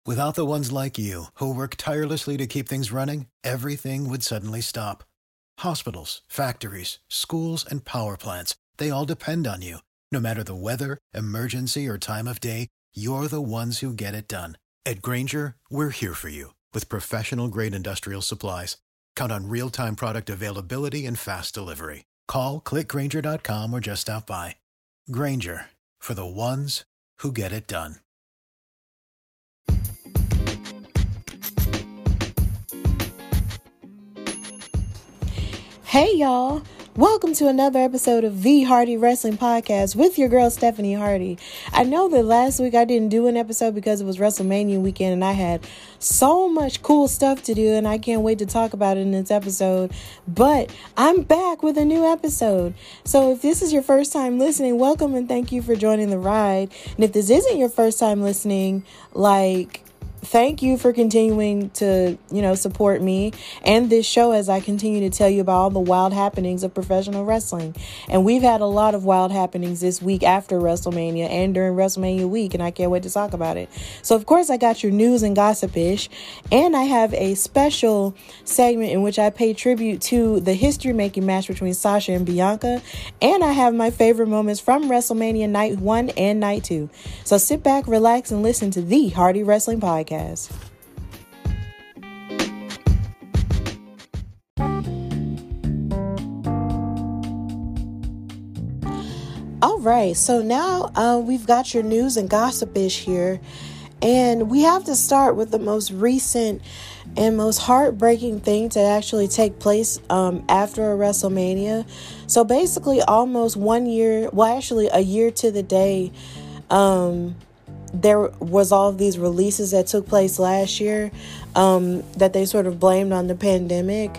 Without the ones like you, who work tirelessly to keep things running, everything would suddenly stop. Hospitals, factories, schools, and power plants, they all depend on you. No matter the weather, emergency, or time of day, you're the ones who get it done. At Grainger, we're here for you with professional-grade industrial supplies. Count on real-time product availability and fast delivery. Call, clickgrainger.com, or just stop by. Grainger, for the ones who get it done. Hey y'all, welcome to another episode of the Hardy Wrestling Podcast with your girl Stephanie Hardy. I know that last week I didn't do an episode because it was WrestleMania weekend and I had so much cool stuff to do and I can't wait to talk about it in this episode, but I'm back with a new episode. So if this is your first time listening, welcome and thank you for joining the ride. And if this isn't your first time listening, thank you for continuing to, support me and this show as I continue to tell you about all the wild happenings of professional wrestling. And we've had a lot of wild happenings this week after WrestleMania and during WrestleMania week, and I can't wait to talk about it. So, of course, I got your news and gossip-ish, and I have a special segment in which I pay tribute to the history-making match between Sasha and Bianca, and I have my favorite moments from WrestleMania Night 1 and Night 2. So sit back, relax, and listen to the Hardy Wrestling Podcast. All right, so now we've got your news and gossip-ish here, and we have to start with the most recent and most heartbreaking thing to actually take place after a WrestleMania. So basically almost 1 year, well actually a year to the day, there was all of these releases that took place last year that they sort of blamed on the pandemic.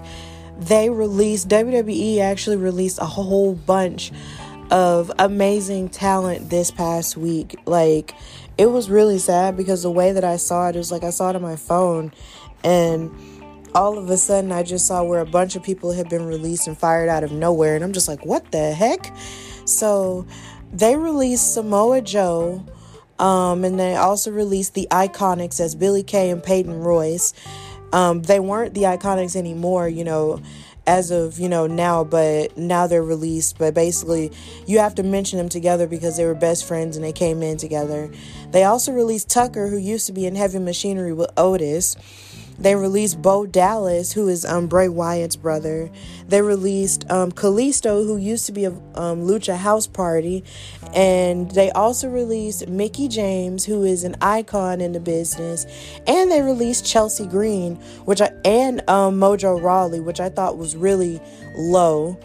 WWE actually released a whole bunch of amazing talent this past week. It was really sad because the way that I saw it is I saw it on my phone and all of a sudden I just saw where a bunch of people had been released and fired out of nowhere. And I'm just like, what the heck? So they released Samoa Joe. And they also released the Iconics as Billie Kay and Peyton Royce. They weren't the Iconics anymore, as of, now, but now they're released. But basically, you have to mention them together because they were best friends and they came in together. They also released Tucker, who used to be in Heavy Machinery with Otis. They released Bo Dallas, who is Bray Wyatt's brother. They released Kalisto, who used to be a Lucha House Party. And they also released Mickie James, who is an icon in the business. And they released Chelsea Green, and Mojo Rawley, which I thought was really low.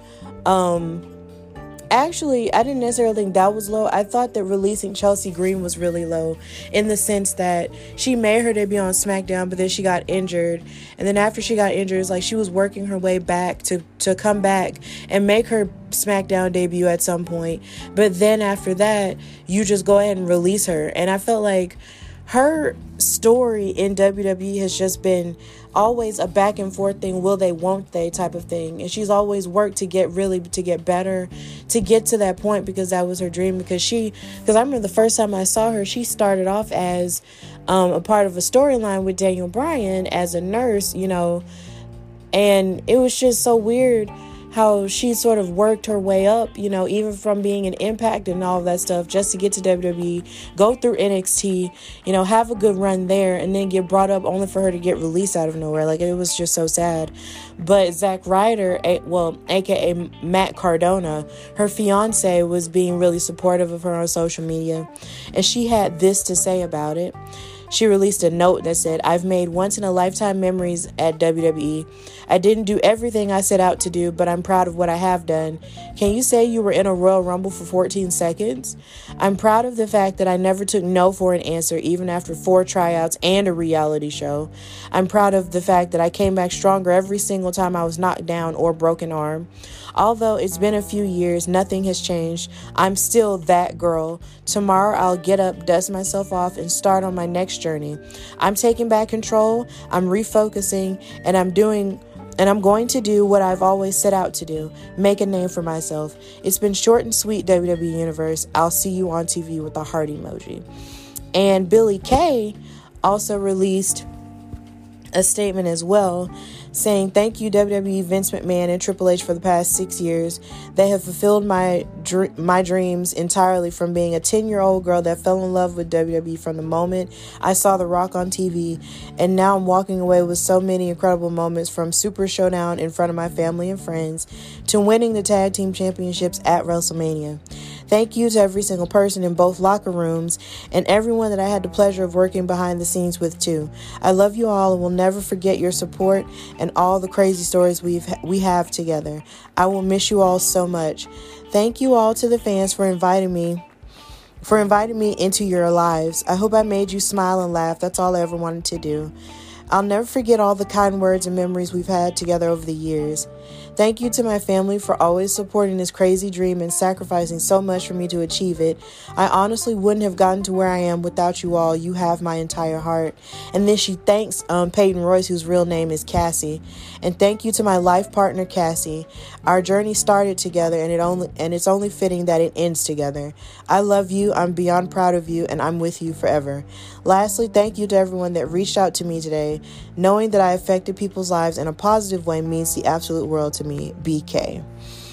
Actually, I didn't necessarily think that was low. I thought that releasing Chelsea Green was really low in the sense that she made her debut on SmackDown, but then she got injured. And then after she got injured, it's like she was working her way back to come back and make her SmackDown debut at some point. But then after that, you just go ahead and release her. And I felt like her story in WWE has just been always a back and forth thing, will they, won't they type of thing. And she's always worked to get better, to get to that point because that was her dream. Because I remember the first time I saw her, she started off as a part of a storyline with Daniel Bryan as a nurse, and it was just so weird how she sort of worked her way up, even from being an Impact and all of that stuff, just to get to WWE, go through NXT, have a good run there, and then get brought up only for her to get released out of nowhere. It was just so sad. But Zack Ryder, aka Matt Cardona, her fiance, was being really supportive of her on social media, and she had this to say about it. She released a note that said, "I've made once-in-a-lifetime memories at WWE. I didn't do everything I set out to do, but I'm proud of what I have done. Can you say you were in a Royal Rumble for 14 seconds? I'm proud of the fact that I never took no for an answer, even after 4 tryouts and a reality show. I'm proud of the fact that I came back stronger every single time I was knocked down or broken arm. Although it's been a few years, nothing has changed. I'm still that girl. Tomorrow I'll get up, dust myself off, and start on my next journey. I'm taking back control, I'm refocusing, and I'm going to do what I've always set out to do, make a name for myself. It's been short and sweet, WWE Universe. I'll see you on TV with the heart emoji." And Billie Kay also released a statement as well saying, "Thank you WWE, Vince McMahon, and Triple H for the past 6 years. They have fulfilled my dreams entirely, from being a 10-year-old girl that fell in love with WWE from the moment I saw The Rock on TV, and now I'm walking away with so many incredible moments, from Super Showdown in front of my family and friends to winning the tag team championships at WrestleMania. Thank you to every single person in both locker rooms and everyone that I had the pleasure of working behind the scenes with too. I love you all and will never forget your support and all the crazy stories we have together. I will miss you all so much. Thank you all to the fans for inviting me into your lives. I hope I made you smile and laugh. That's all I ever wanted to do. I'll never forget all the kind words and memories we've had together over the years. Thank you to my family for always supporting this crazy dream and sacrificing so much for me to achieve it. I honestly wouldn't have gotten to where I am without you all. You have my entire heart." And then she thanks Peyton Royce, whose real name is Cassie. "And thank you to my life partner, Cassie. Our journey started together, and it's only fitting that it ends together. I love you. I'm beyond proud of you, and I'm with you forever. Lastly, thank you to everyone that reached out to me today. Knowing that I affected people's lives in a positive way means the absolute world to me, BK."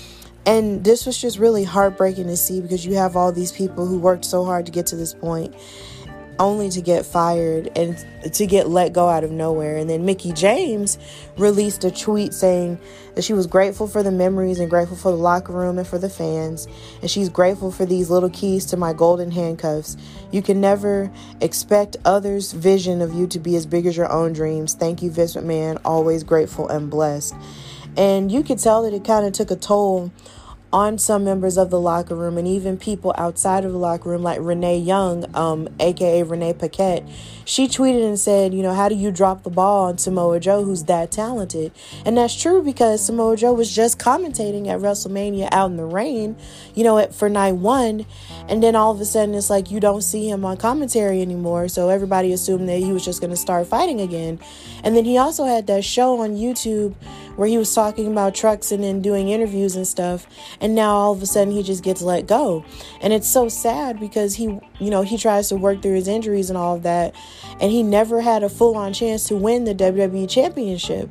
And this was just really heartbreaking to see, because you have all these people who worked so hard to get to this point, only to get fired and to get let go out of nowhere. And then Mickie James released a tweet saying that she was grateful for the memories and grateful for the locker room and for the fans. And she's grateful for these little keys to my golden handcuffs. You can never expect others' vision of you to be as big as your own dreams. Thank you, Vince McMahon. Always grateful and blessed. And you could tell that it kind of took a toll on some members of the locker room, and even people outside of the locker room, like Renee Young, aka Renee Paquette. She tweeted and said, "How do you drop the ball on Samoa Joe, who's that talented?" And that's true, because Samoa Joe was just commentating at WrestleMania out in the rain, for night one. And then all of a sudden it's like you don't see him on commentary anymore. So everybody assumed that he was just going to start fighting again. And then he also had that show on YouTube where he was talking about trucks and then doing interviews and stuff. And now all of a sudden he just gets let go. And it's so sad, because he tries to work through his injuries and all of that. And he never had a full-on chance to win the WWE Championship,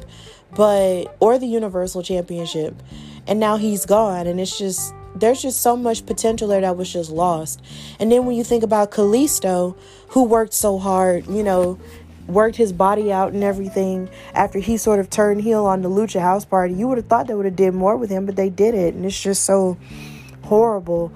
or the Universal Championship. And now he's gone. And there's just so much potential there that was just lost. And then when you think about Kalisto, who worked so hard, worked his body out and everything after he sort of turned heel on the Lucha House Party, you would have thought they would have did more with him, but they did it. And it's just so horrible.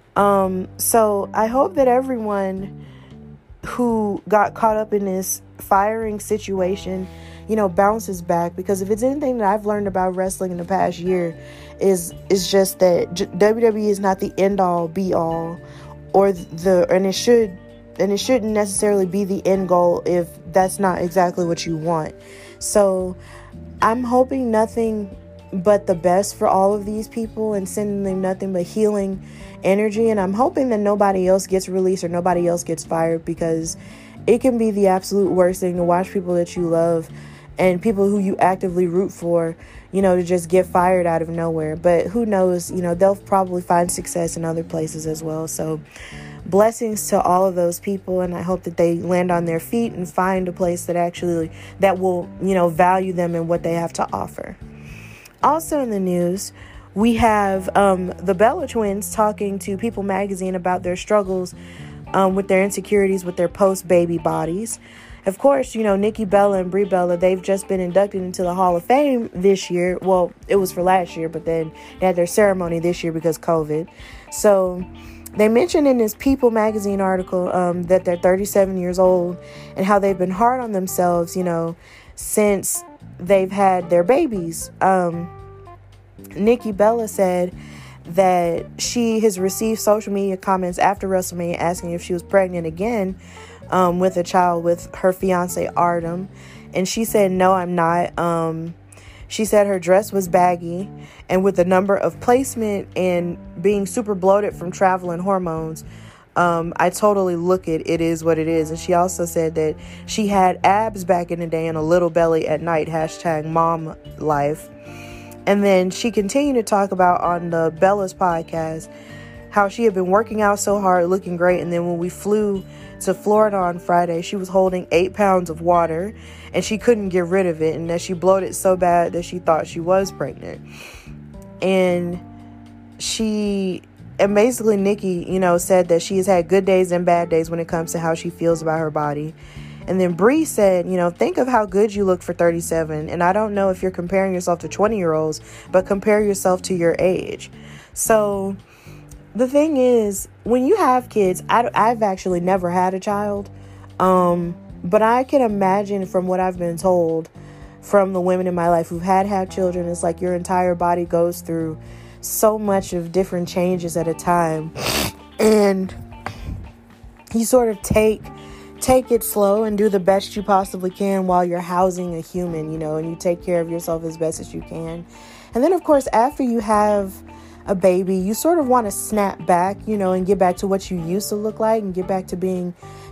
So I hope that everyone who got caught up in this firing situation, bounces back, because if it's anything that I've learned about wrestling in the past year is just that WWE is not the end all be all, and it shouldn't necessarily be the end goal if that's not exactly what you want. So I'm hoping nothing but the best for all of these people and sending them nothing but healing energy. And I'm hoping that nobody else gets released or nobody else gets fired, because it can be the absolute worst thing to watch people that you love and people who you actively root for, to just get fired out of nowhere. But who knows, they'll probably find success in other places as well. So blessings to all of those people, and I hope that they land on their feet and find a place that will, value them and what they have to offer. Also in the news, we have the Bella twins talking to People magazine about their struggles with their insecurities with their post-baby bodies. Of course, Nikki Bella and Brie Bella, they've just been inducted into the Hall of Fame this year. Well, it was for last year, but then they had their ceremony this year because COVID. So they mentioned in this People magazine article that they're 37 years old and how they've been hard on themselves, since they've had their babies. Nikki Bella said that she has received social media comments after WrestleMania asking if she was pregnant again with a child with her fiance Artem, and she said, "No, I'm not." She said her dress was baggy, and with the number of placement and being super bloated from travel and hormones, I totally look it is what it is. And she also said that she had abs back in the day and a little belly at night, #mom life. And then she continued to talk about on the Bella's podcast how she had been working out so hard, looking great. And then when we flew to Florida on Friday, she was holding 8 pounds of water and she couldn't get rid of it. And that she bloated so bad that she thought she was pregnant. And basically Nikki, said that she has had good days and bad days when it comes to how she feels about her body. And then Bree said, think of how good you look for 37. And I don't know if you're comparing yourself to 20-year-olds, but compare yourself to your age. So the thing is, when you have kids, I've actually never had a child. But I can imagine from what I've been told from the women in my life who've had children, it's like your entire body goes through so much of different changes at a time. And you sort of take it slow and do the best you possibly can while you're housing a human, and you take care of yourself as best as you can. And then, of course, after you have a baby, you sort of want to snap back, and get back to what you used to look like and get back to being,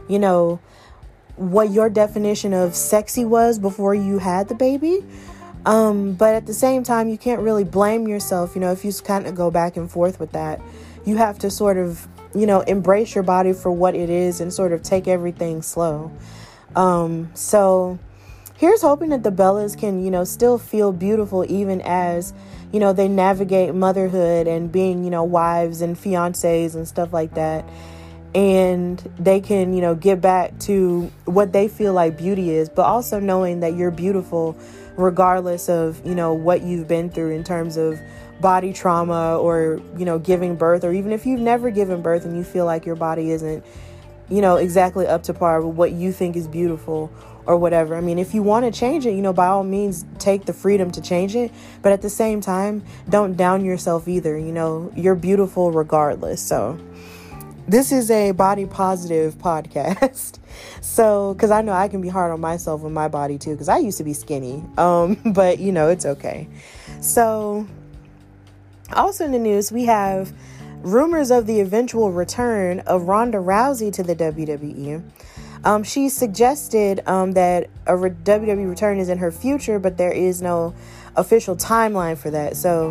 what your definition of sexy was before you had the baby. But at the same time, you can't really blame yourself, if you kind of go back and forth with that. You have to sort of embrace your body for what it is and sort of take everything slow. So here's hoping that the Bellas can, still feel beautiful even as, they navigate motherhood and being, wives and fiancés and stuff like that. And they can, get back to what they feel like beauty is, but also knowing that you're beautiful regardless of, what you've been through in terms of body trauma or, giving birth, or even if you've never given birth and you feel like your body isn't, exactly up to par with what you think is beautiful or whatever. I mean, if you want to change it, by all means, take the freedom to change it. But at the same time, don't down yourself either. You're beautiful regardless. So this is a body positive podcast. So, because I know I can be hard on myself and my body too, because I used to be skinny. But it's okay. So also in the news, we have rumors of the eventual return of Ronda Rousey to the WWE. She suggested that a WWE return is in her future, but there is no official timeline for that. So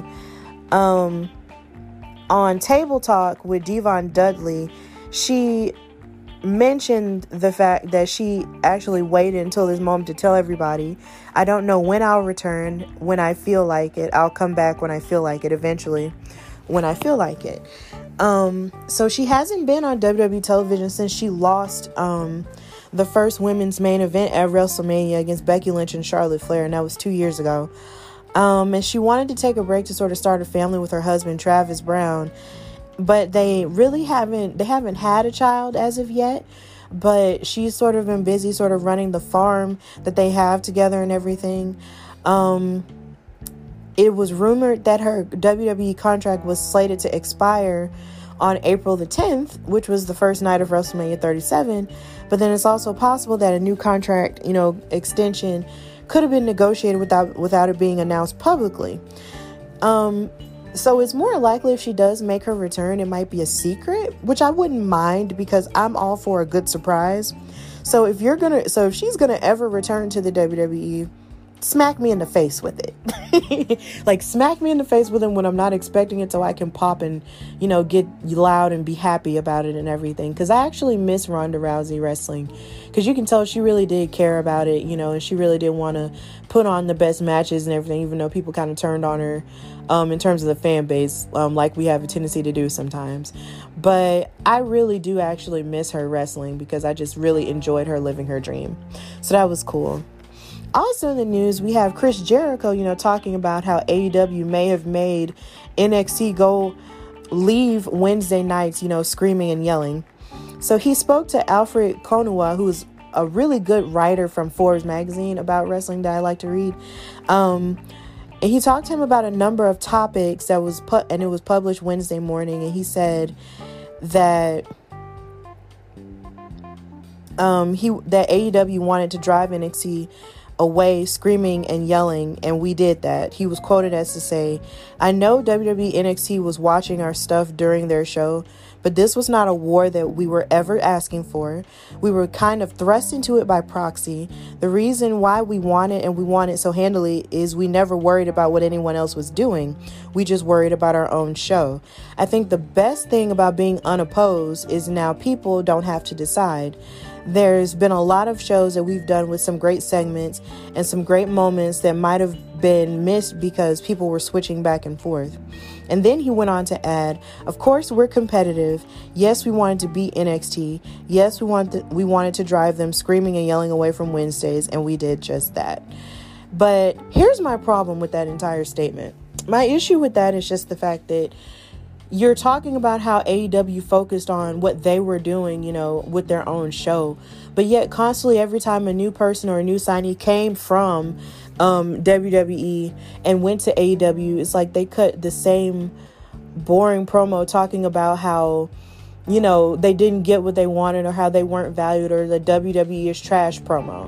on Table Talk with Devon Dudley, she mentioned the fact that she actually waited until this moment to tell everybody, I don't know when I'll return. When I feel like it, I'll come back when I feel like it, eventually when I feel like it. So she hasn't been on WWE television since she lost the first women's main event at WrestleMania against Becky Lynch and Charlotte Flair, and that was 2 years ago. And she wanted to take a break to sort of start a family with her husband, Travis Brown. But they really haven't had a child as of yet. But she's sort of been busy sort of running the farm that they have together and everything. It was rumored that her WWE contract was slated to expire on April the 10th, which was the first night of WrestleMania 37. But then it's also possible that a new contract, extension could have been negotiated without it being announced publicly. So it's more likely if she does make her return, it might be a secret, which I wouldn't mind because I'm all for a good surprise. So if she's gonna ever return to the WWE, smack me in the face with it. Like, smack me in the face with it when I'm not expecting it, so I can pop and, get loud and be happy about it and everything. Because I actually miss Ronda Rousey wrestling. Because you can tell she really did care about it, and she really did want to put on the best matches and everything, even though people kind of turned on her in terms of the fan base, like we have a tendency to do sometimes. But I really do actually miss her wrestling because I just really enjoyed her living her dream. So that was cool. Also in the news, we have Chris Jericho, talking about how AEW may have made NXT go leave Wednesday nights, screaming and yelling. So he spoke to Alfred Konuwa, who's a really good writer from Forbes magazine about wrestling that I like to read. And he talked to him about a number of topics that was and it was published Wednesday morning. And he said that that AEW wanted to drive NXT away screaming and yelling, and we did that. He was quoted as to say, "I know WWE NXT was watching our stuff during their show, but this was not a war that we were ever asking for. We were kind of thrust into it by proxy. The reason why we want it, and we want it so handily, is we never worried about what anyone else was doing. We just worried about our own show. I think the best thing about being unopposed is now people don't have to decide. There's been a lot of shows that we've done with some great segments and some great moments that might have been missed because people were switching back and forth." And then he went on to add, "Of course, we're competitive. Yes, we wanted to beat NXT. Yes, we wanted to drive them screaming and yelling away from Wednesdays, and we did just that." But here's my problem with that entire statement. My issue with that is just the fact that you're talking about how AEW focused on what they were doing, with their own show. But yet constantly every time a new person or a new signee came from WWE and went to AEW, it's like they cut the same boring promo talking about how, they didn't get what they wanted or how they weren't valued or the WWE is trash promo.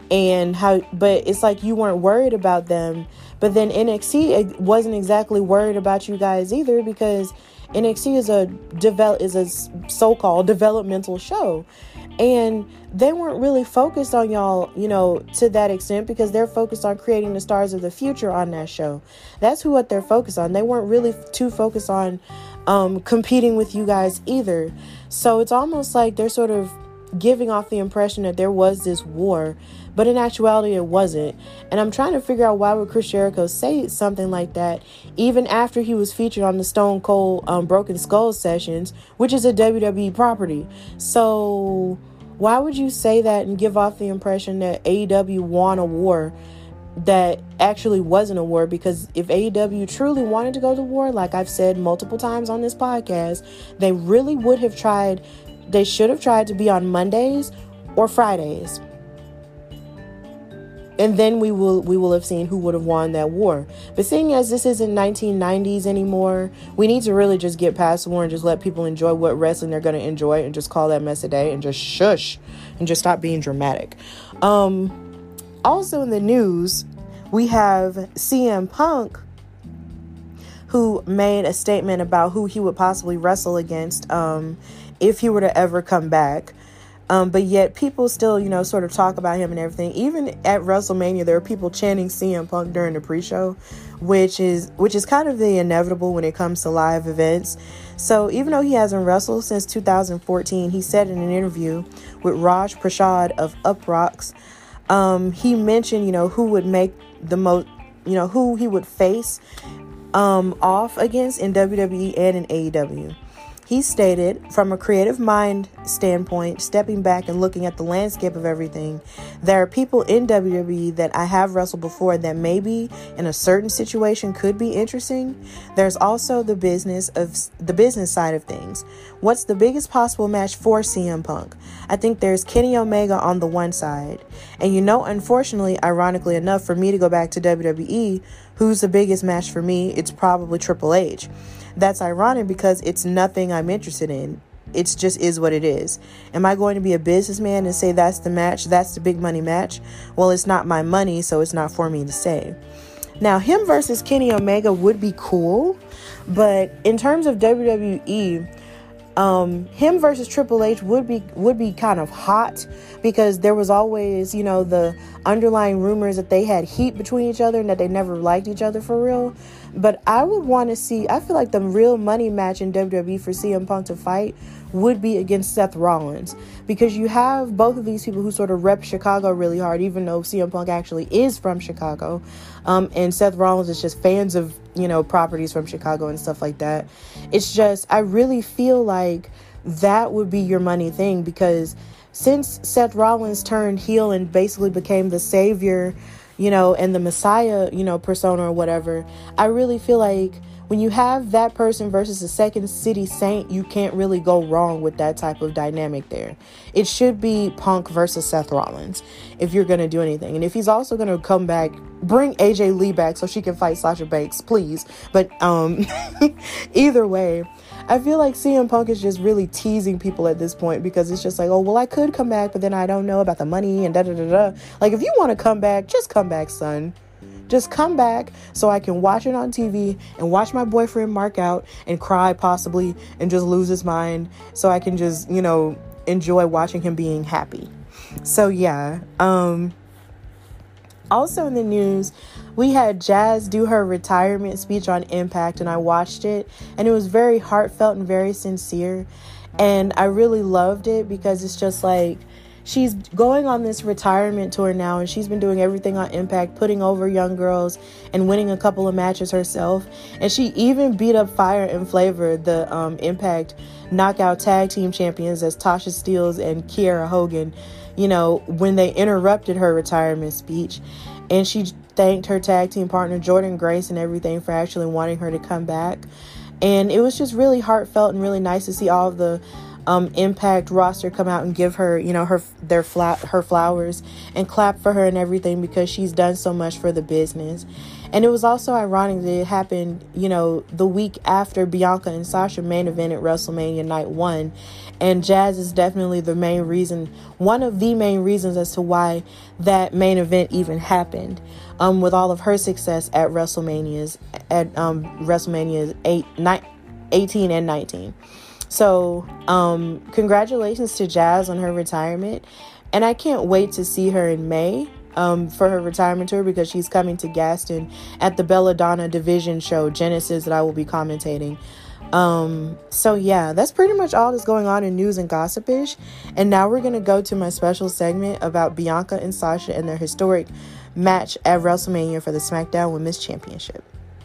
But it's like you weren't worried about them. But then NXT wasn't exactly worried about you guys either, because NXT is a so-called developmental show. And they weren't really focused on y'all, to that extent, because they're focused on creating the stars of the future on that show. That's what they're focused on. They weren't really too focused on competing with you guys either. So it's almost like they're sort of giving off the impression that there was this war, but in actuality it wasn't. And I'm trying to figure out, why would Chris Jericho say something like that even after he was featured on the Stone Cold Broken Skull sessions, which is a WWE property? So why would you say that and give off the impression that AEW won a war that actually wasn't a war? Because if AEW truly wanted to go to war, like I've said multiple times on this podcast, they really would have tried. They should have tried to be on Mondays or Fridays. And then we will have seen who would have won that war. But seeing as this isn't 1990s anymore, we need to really just get past the war and just let people enjoy what wrestling they're going to enjoy, and just call that mess a day and just shush and just stop being dramatic. Also in the news, we have CM Punk, who made a statement about who he would possibly wrestle against if he were to ever come back. But yet people still, sort of talk about him and everything. Even at WrestleMania, there are people chanting CM Punk during the pre-show, which is kind of the inevitable when it comes to live events. So even though he hasn't wrestled since 2014, he said in an interview with Raj Prasad of Uproxx, he mentioned, who would make the most, who he would face off against in WWE and in AEW. He stated, "From a creative mind standpoint, stepping back and looking at the landscape of everything, there are people in WWE that I have wrestled before that maybe in a certain situation could be interesting. There's also the business side of things. What's the biggest possible match for CM Punk? I think there's Kenny Omega on the one side. And unfortunately, ironically enough, for me to go back to WWE, who's the biggest match for me? It's probably Triple H. That's ironic because it's nothing I'm interested in. It just is what it is. Am I going to be a businessman and say that's the match, that's the big money match? Well, it's not my money, so it's not for me to say." Now, him versus Kenny Omega would be cool, but in terms of WWE, him versus Triple H would be kind of hot, because there was always, the underlying rumors that they had heat between each other and that they never liked each other for real. But I would want to see, I feel like the real money match in WWE for CM Punk to fight would be against Seth Rollins, because you have both of these people who sort of rep Chicago really hard, even though CM Punk actually is from Chicago. And Seth Rollins is just fans of, properties from Chicago and stuff like that. It's just, I really feel like that would be your money thing, because since Seth Rollins turned heel and basically became the savior, and the Messiah, persona or whatever, I really feel like when you have that person versus a second city saint, you can't really go wrong with that type of dynamic there. It should be Punk versus Seth Rollins if you're going to do anything. And if he's also going to come back, bring AJ Lee back so she can fight Sasha Banks, please. But either way, I feel like CM Punk is just really teasing people at this point, because it's just like, oh, well, I could come back, but then I don't know about the money and da-da-da-da. Like, if you want to come back, just come back, son. Just come back so I can watch it on TV and watch my boyfriend mark out and cry possibly and just lose his mind, so I can just, enjoy watching him being happy. So yeah. Also in the news, we had Jazz do her retirement speech on Impact, and I watched it, and it was very heartfelt and very sincere, and I really loved it, because it's just like, she's going on this retirement tour now, and she's been doing everything on Impact, putting over young girls and winning a couple of matches herself. And she even beat up Fire and Flavor, the Impact Knockout Tag Team Champions, as Tasha Steelz and Kiera Hogan, when they interrupted her retirement speech. And she thanked her tag team partner, Jordynne Grace, and everything for actually wanting her to come back. And it was just really heartfelt and really nice to see all of the Impact roster come out and give her, her flowers and clap for her and everything, because she's done so much for the business. And it was also ironic that it happened, the week after Bianca and Sasha main event at WrestleMania Night 1. And Jazz is definitely one of the main reasons as to why that main event even happened, with all of her success at WrestleManias, 18 and 19. So, congratulations to Jazz on her retirement, and I can't wait to see her in May, for her retirement tour, because she's coming to Gaston at the Belladonna Division show, Genesis, that I will be commentating. So yeah, that's pretty much all that's going on in news and gossipish. And now we're going to go to my special segment about Bianca and Sasha and their historic match at WrestleMania for the SmackDown Women's Championship.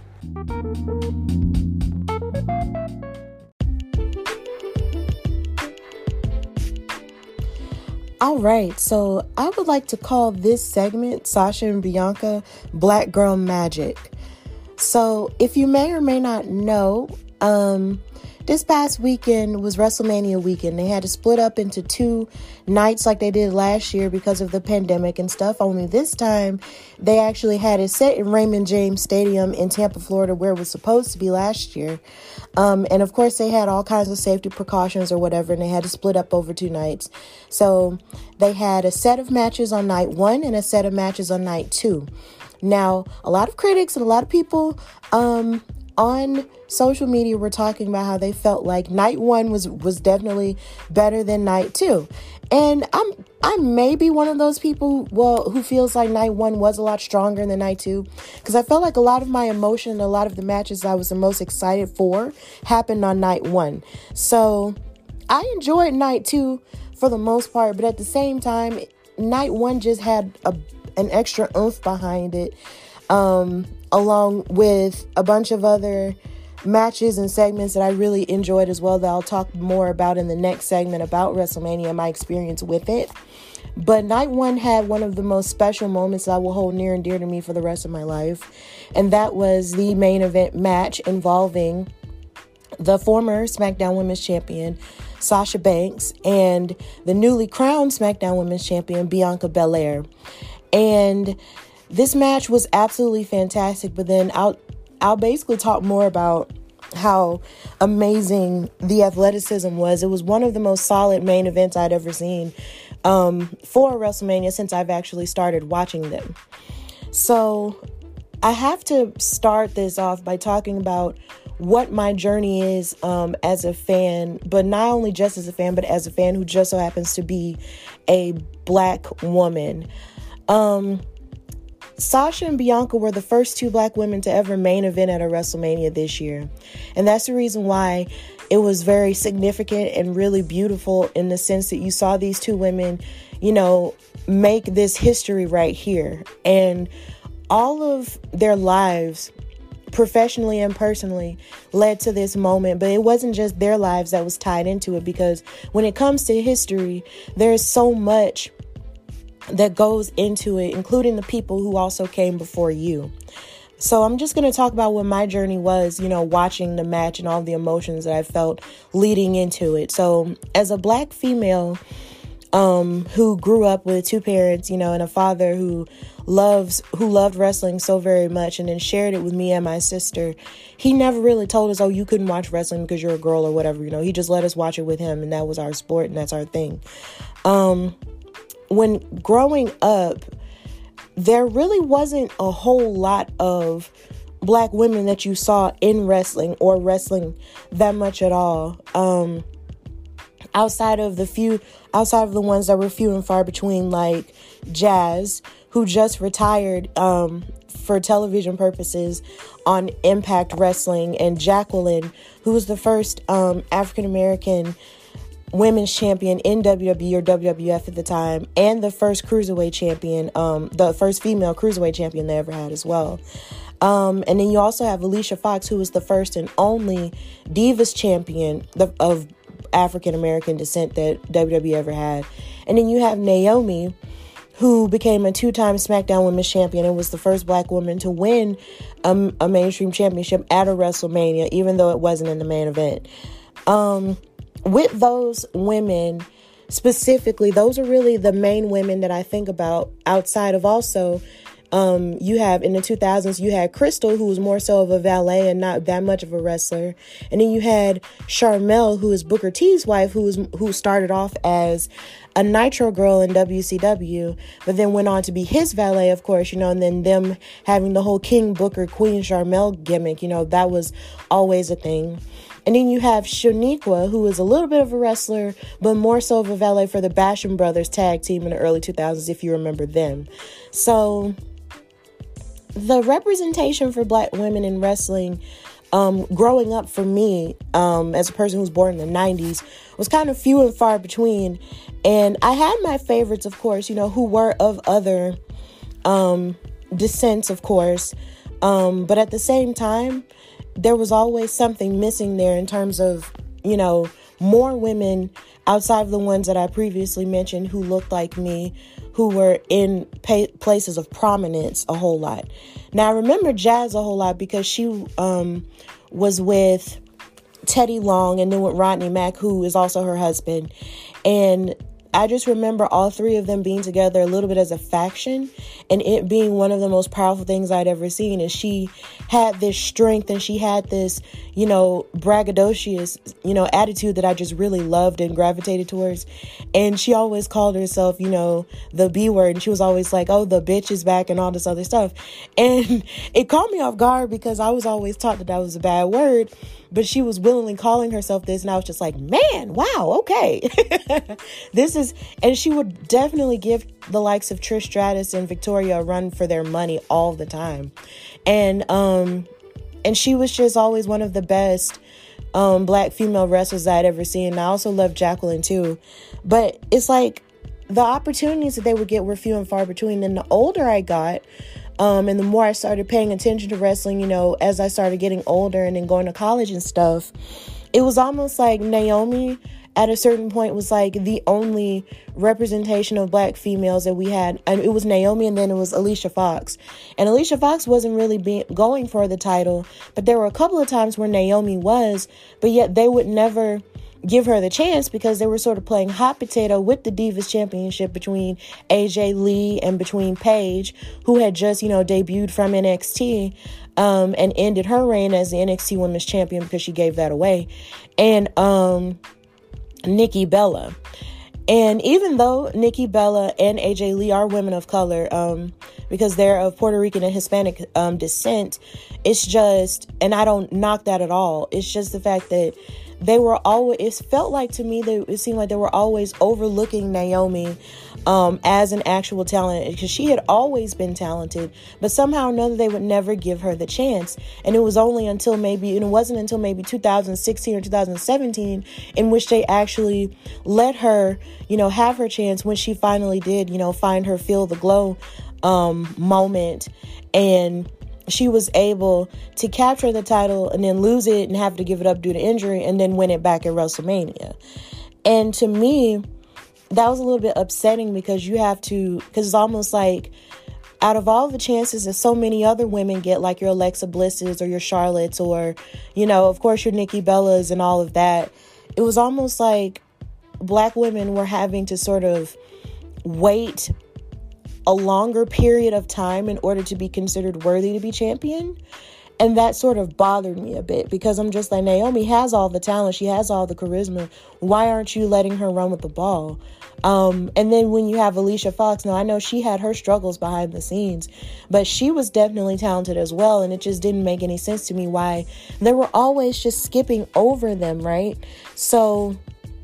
All right, so I would like to call this segment, Sasha and Bianca Black Girl Magic. So if you may or may not know, this past weekend was WrestleMania weekend. They had to split up into 2 nights like they did last year because of the pandemic and stuff. Only this time, they actually had it set in Raymond James Stadium in Tampa, Florida, where it was supposed to be last year. And of course, they had all kinds of safety precautions or whatever, and they had to split up over 2 nights. So they had a set of matches on night 1 and a set of matches on night 2. Now, a lot of critics and a lot of people, on social media were talking about how they felt like night 1 was definitely better than night 2. And I may be one of those people, who feels like night 1 was a lot stronger than night 2, because I felt like a lot of my emotion and a lot of the matches I was the most excited for happened on night 1. So I enjoyed night 2 for the most part, but at the same time, night 1 just had an extra oomph behind it, along with a bunch of other matches and segments that I really enjoyed as well, that I'll talk more about in the next segment about WrestleMania, my experience with it. But night 1 had one of the most special moments that I will hold near and dear to me for the rest of my life, and that was the main event match involving the former SmackDown Women's Champion Sasha Banks and the newly crowned SmackDown Women's Champion Bianca Belair. And this match was absolutely fantastic, but then I'll basically talk more about how amazing the athleticism was. It was one of the most solid main events I'd ever seen for WrestleMania since I've actually started watching them. So I have to start this off by talking about what my journey is as a fan, but not only just as a fan, but as a fan who just so happens to be a Black woman. Sasha and Bianca were the first 2 Black women to ever main event at a WrestleMania this year. And that's the reason why it was very significant and really beautiful, in the sense that you saw these 2 women, make this history right here. And all of their lives, professionally and personally, led to this moment. But it wasn't just their lives that was tied into it, because when it comes to history, there's so much that goes into it, including the people who also came before you. So I'm just going to talk about what my journey was, watching the match and all the emotions that I felt leading into it. So as a Black female, who grew up with two parents, you know, and a father who loved wrestling so very much and then shared it with me and my sister. He never really told us, oh, you couldn't watch wrestling because you're a girl or whatever, you know. He just let us watch it with him, and that was our sport and that's our thing. When growing up, there really wasn't a whole lot of Black women that you saw in wrestling or wrestling that much at all. Outside of the ones that were few and far between, like Jazz, who just retired for television purposes on Impact Wrestling, and Jacqueline, who was the first African-American women's champion in WWE or WWF at the time, and the first cruiserweight champion, the first female cruiserweight champion they ever had as well. And then you also have Alicia Fox, who was the first and only Divas champion of African-American descent that WWE ever had. And then you have Naomi, who became a two-time SmackDown Women's Champion and was the first Black woman to win a mainstream championship at a WrestleMania, even though it wasn't in the main event. With those women specifically, those are really the main women that I think about. Outside of also, you have in the 2000s, you had Crystal, who was more so of a valet and not that much of a wrestler. And then you had Sharmell, who is Booker T's wife, who started off as a Nitro girl in WCW, but then went on to be his valet, of course, you know, and then them having the whole King Booker, Queen Sharmell gimmick, you know, that was always a thing. And then you have Shaniqua, who is a little bit of a wrestler, but more so of a valet for the Basham Brothers tag team in the early 2000s, if you remember them. So the representation for Black women in wrestling, growing up for me, as a person who was born in the 90s, was kind of few and far between. And I had my favorites, of course, you know, who were of other descents, of course. But at the same time, there was always something missing there in terms of, you know, more women outside of the ones that I previously mentioned who looked like me, who were in places of prominence a whole lot. Now, I remember Jazz a whole lot because she was with Teddy Long and then with Rodney Mack, who is also her husband. And I just remember all three of them being together a little bit as a faction, and it being one of the most powerful things I'd ever seen. And she had this strength and she had this, you know, braggadocious, you know, attitude that I just really loved and gravitated towards. And she always called herself, you know, the B word. And she was always like, oh, the bitch is back and all this other stuff. And it caught me off guard because I was always taught that was a bad word. But she was willingly calling herself this, and I was just like, man, wow, okay. And she would definitely give the likes of Trish Stratus and Victoria a run for their money all the time. And she was just always one of the best Black female wrestlers I'd ever seen. And I also love Jacqueline too. But it's like the opportunities that they would get were few and far between. And the older I got, and the more I started paying attention to wrestling, you know, as I started getting older and then going to college and stuff, it was almost like Naomi at a certain point was like the only representation of Black females that we had. And it was Naomi, and then it was Alicia Fox. And Alicia Fox wasn't really going for the title, but there were a couple of times where Naomi was, but yet they would never give her the chance because they were sort of playing hot potato with the Divas Championship between AJ Lee and between Paige, who had just, you know, debuted from NXT and ended her reign as the NXT Women's Champion because she gave that away, and Nikki Bella. And even though Nikki Bella and AJ Lee are women of color, because they're of Puerto Rican and Hispanic descent, it's just, and I don't knock that at all, it's just the fact that they were always, it felt like to me that it seemed like they were always overlooking Naomi as an actual talent, because she had always been talented, but somehow or another they would never give her the chance. And it was only until maybe, and it wasn't until maybe 2016 or 2017 in which they actually let her, you know, have her chance, when she finally did, you know, find her Feel the Glow moment, and she was able to capture the title and then lose it and have to give it up due to injury and then win it back at WrestleMania. And to me, that was a little bit upsetting because because it's almost like out of all the chances that so many other women get, like your Alexa Blisses or your Charlottes or, you know, of course your Nikki Bellas and all of that, it was almost like Black women were having to sort of wait a longer period of time in order to be considered worthy to be champion. And that sort of bothered me a bit, because I'm just like, Naomi has all the talent. She has all the charisma. Why aren't you letting her run with the ball? And then when you have Alicia Fox, now I know she had her struggles behind the scenes, but she was definitely talented as well. And it just didn't make any sense to me why they were always just skipping over them, right? So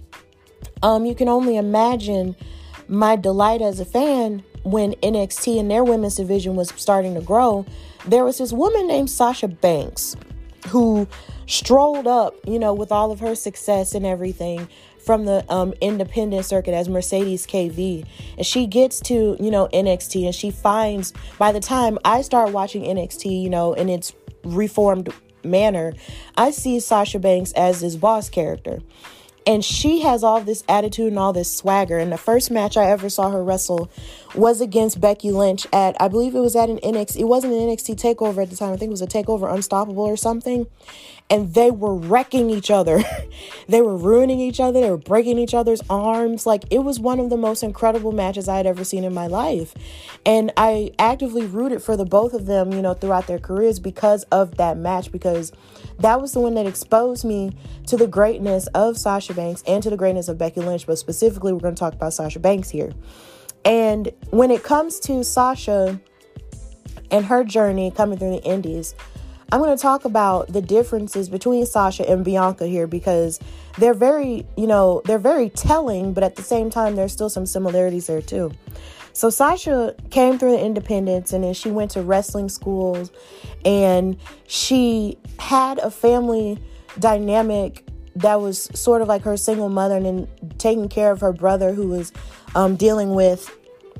you can only imagine my delight as a fan when NXT and their women's division was starting to grow. There was this woman named Sasha Banks who strolled up, with all of her success and everything from the independent circuit as Mercedes KV. And she gets to, NXT, and she finds, by the time I start watching NXT, in its reformed manner, I see Sasha Banks as this boss character. And she has all this attitude and all this swagger. And the first match I ever saw her wrestle was against Becky Lynch I believe it was at an NXT. It wasn't an NXT TakeOver at the time. I think it was a TakeOver Unstoppable or something. And they were wrecking each other. They were ruining each other. They were breaking each other's arms. Like, it was one of the most incredible matches I had ever seen in my life. And I actively rooted for the both of them, throughout their careers because of that match, because that was the one that exposed me to the greatness of Sasha Banks and to the greatness of Becky Lynch. But specifically, we're going to talk about Sasha Banks here. And when it comes to Sasha and her journey coming through the indies, I'm going to talk about the differences between Sasha and Bianca here, because they're very, they're very telling, but at the same time, there's still some similarities there too. So Sasha came through the independents, and then she went to wrestling schools, and she had a family dynamic that was sort of like her single mother, and then taking care of her brother who was dealing with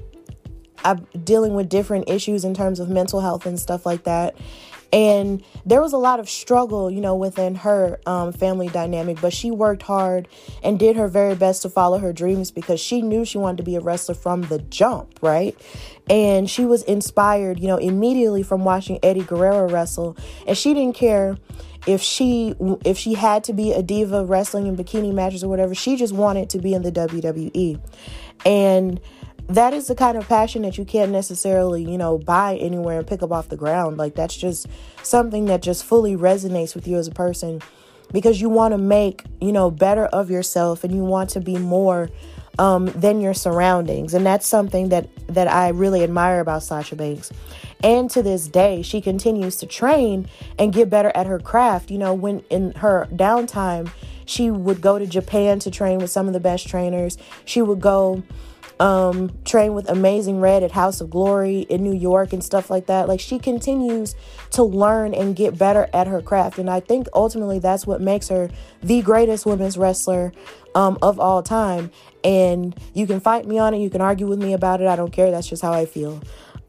different issues in terms of mental health and stuff like that. And there was a lot of struggle, within her family dynamic, but she worked hard and did her very best to follow her dreams, because she knew she wanted to be a wrestler from the jump, right? And she was inspired, immediately from watching Eddie Guerrero wrestle, and she didn't care if she had to be a diva wrestling in bikini matches or whatever. She just wanted to be in the WWE. And that is the kind of passion that you can't necessarily, buy anywhere and pick up off the ground. Like, that's just something that just fully resonates with you as a person, because you want to make, better of yourself, and you want to be more than your surroundings. And that's something that I really admire about Sasha Banks. And to this day, she continues to train and get better at her craft. When in her downtime, she would go to Japan to train with some of the best trainers. She would go train with Amazing Red at House of Glory in New York and stuff like that. Like, she continues to learn and get better at her craft. And I think ultimately that's what makes her the greatest women's wrestler of all time. And you can fight me on it. You can argue with me about it. I don't care. That's just how I feel.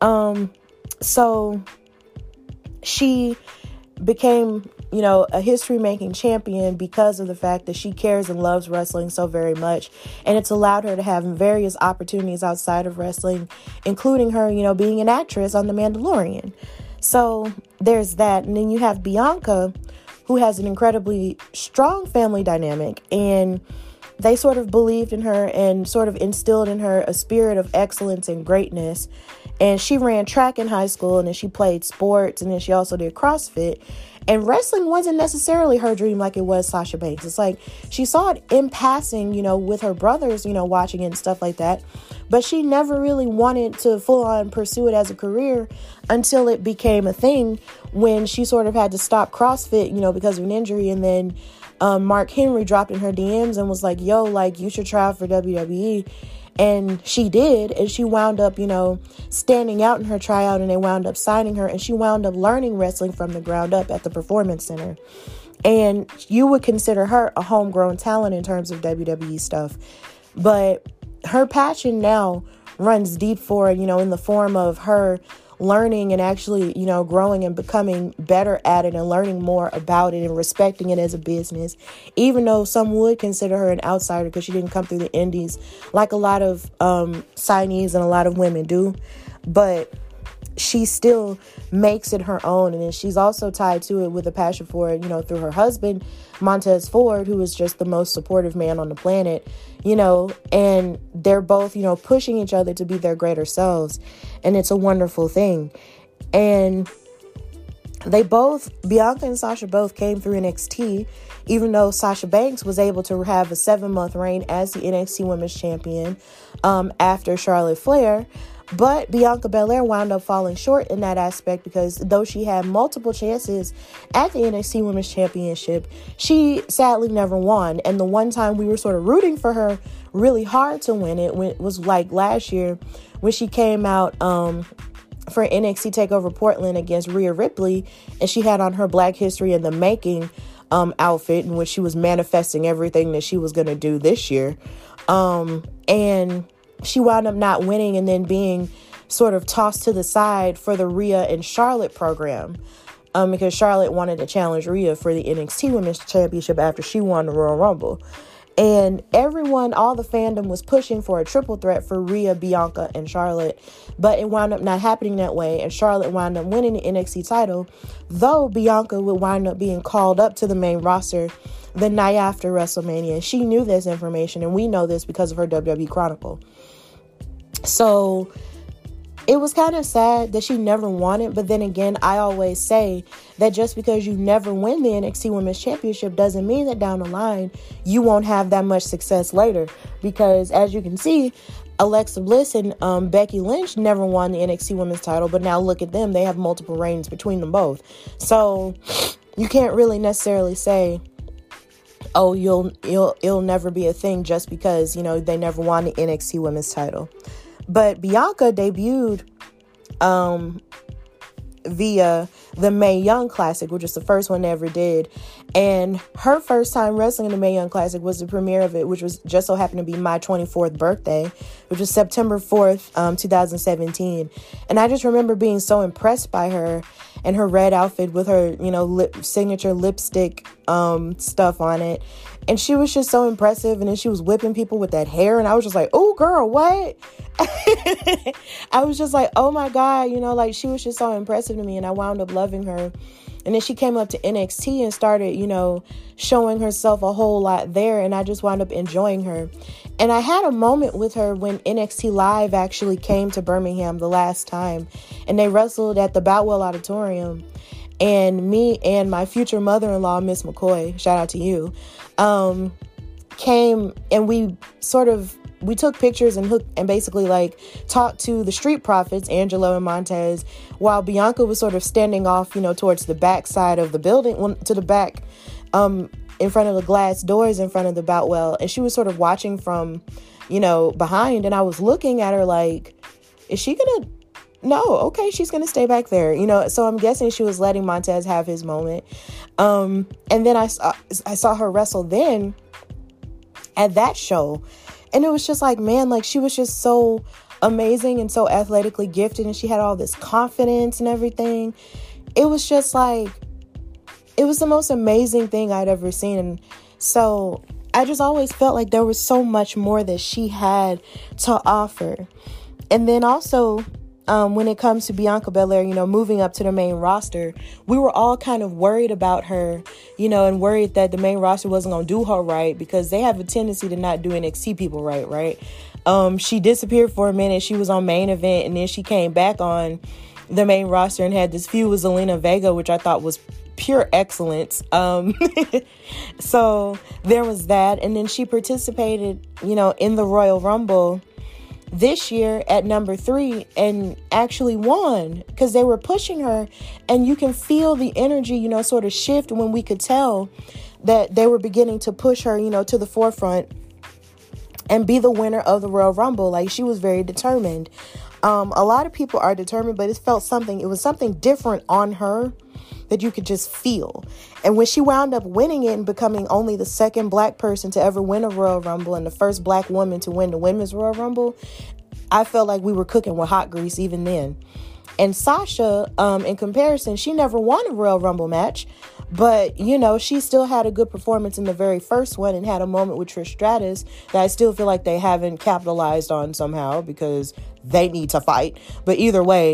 So she became, a history-making champion because of the fact that she cares and loves wrestling so very much. And it's allowed her to have various opportunities outside of wrestling, including her, being an actress on The Mandalorian. So there's that. And then you have Bianca, who has an incredibly strong family dynamic, and they sort of believed in her and sort of instilled in her a spirit of excellence and greatness. And she ran track in high school, and then she played sports, and then she also did CrossFit. And wrestling wasn't necessarily her dream like it was Sasha Banks. It's like she saw it in passing, with her brothers, watching it and stuff like that. But she never really wanted to full on pursue it as a career until it became a thing, when she sort of had to stop CrossFit, because of an injury. And then Mark Henry dropped in her DMs and was like, yo, like, you should try out for WWE. And she did, and she wound up, standing out in her tryout, and they wound up signing her, and she wound up learning wrestling from the ground up at the Performance Center. And you would consider her a homegrown talent in terms of WWE stuff. But her passion now runs deep for it, in the form of her learning and actually, growing and becoming better at it and learning more about it and respecting it as a business, even though some would consider her an outsider because she didn't come through the indies like a lot of signees and a lot of women do. But she still makes it her own. And then she's also tied to it with a passion for it, through her husband, Montez Ford, who is just the most supportive man on the planet, and they're both, pushing each other to be their greater selves. And it's a wonderful thing. And Bianca and Sasha both came through NXT, even though Sasha Banks was able to have a 7-month reign as the NXT Women's Champion after Charlotte Flair. But Bianca Belair wound up falling short in that aspect because though she had multiple chances at the NXT Women's Championship, she sadly never won. And the one time we were sort of rooting for her really hard to win it was like last year when she came out for NXT TakeOver Portland against Rhea Ripley, and she had on her Black History in the Making outfit in which she was manifesting everything that she was going to do this year. And she wound up not winning and then being sort of tossed to the side for the Rhea and Charlotte program because Charlotte wanted to challenge Rhea for the NXT Women's Championship after she won the Royal Rumble. And all the fandom was pushing for a triple threat for Rhea, Bianca, and Charlotte. But it wound up not happening that way. And Charlotte wound up winning the NXT title, though Bianca would wind up being called up to the main roster the night after WrestleMania. She knew this information, and we know this because of her WWE Chronicle. So it was kind of sad that she never won it. But then again, I always say that just because you never win the NXT Women's Championship doesn't mean that down the line you won't have that much success later. Because as you can see, Alexa Bliss and Becky Lynch never won the NXT Women's title. But now look at them. They have multiple reigns between them both. So you can't really necessarily say, oh, it'll never be a thing just because, they never won the NXT Women's title. But Bianca debuted via the Mae Young Classic, which is the first one they ever did. And her first time wrestling in the Mae Young Classic was the premiere of it, which was just so happened to be my 24th birthday, which was September 4th, 2017. And I just remember being so impressed by her and her red outfit with her, signature lipstick stuff on it. And she was just so impressive. And then she was whipping people with that hair. And I was just like, oh, girl, what? I was just like, oh, my God. She was just so impressive to me. And I wound up loving her. And then she came up to NXT and started, showing herself a whole lot there. And I just wound up enjoying her. And I had a moment with her when NXT Live actually came to Birmingham the last time. And they wrestled at the Boutwell Auditorium. And me and my future mother-in-law, Miss McCoy, shout out to you, came and we took pictures and basically talked to the Street Profits, Angelo and Montez, while Bianca was sort of standing off, towards the back side of the building, to the back, in front of the glass doors in front of the Boutwell. And she was sort of watching from, behind. And I was looking at her like, is she going to? No, okay, she's going to stay back there, so I'm guessing she was letting Montez have his moment. And then I saw her wrestle then at that show. And it was just like, man, she was just so amazing and so athletically gifted. And she had all this confidence and everything. It was just it was the most amazing thing I'd ever seen. And so I just always felt like there was so much more that she had to offer. And then also, when it comes to Bianca Belair, moving up to the main roster, we were all kind of worried about her, and worried that the main roster wasn't going to do her right because they have a tendency to not do NXT people right? She disappeared for a minute. She was on Main Event, and then she came back on the main roster and had this feud with Zelina Vega, which I thought was pure excellence. So there was that. And then she participated, in the Royal Rumble this year at number 3 and actually won because they were pushing her, and you can feel the energy, sort of shift when we could tell that they were beginning to push her, to the forefront and be the winner of the Royal Rumble. She was very determined. A lot of people are determined, but it was something different on her that you could just feel. And when she wound up winning it and becoming only the second Black person to ever win a Royal Rumble and the first Black woman to win the Women's Royal Rumble, I felt like we were cooking with hot grease even then. And Sasha, in comparison, she never won a Royal Rumble match, but, she still had a good performance in the very first one and had a moment with Trish Stratus that I still feel like they haven't capitalized on somehow because they need to fight. But either way,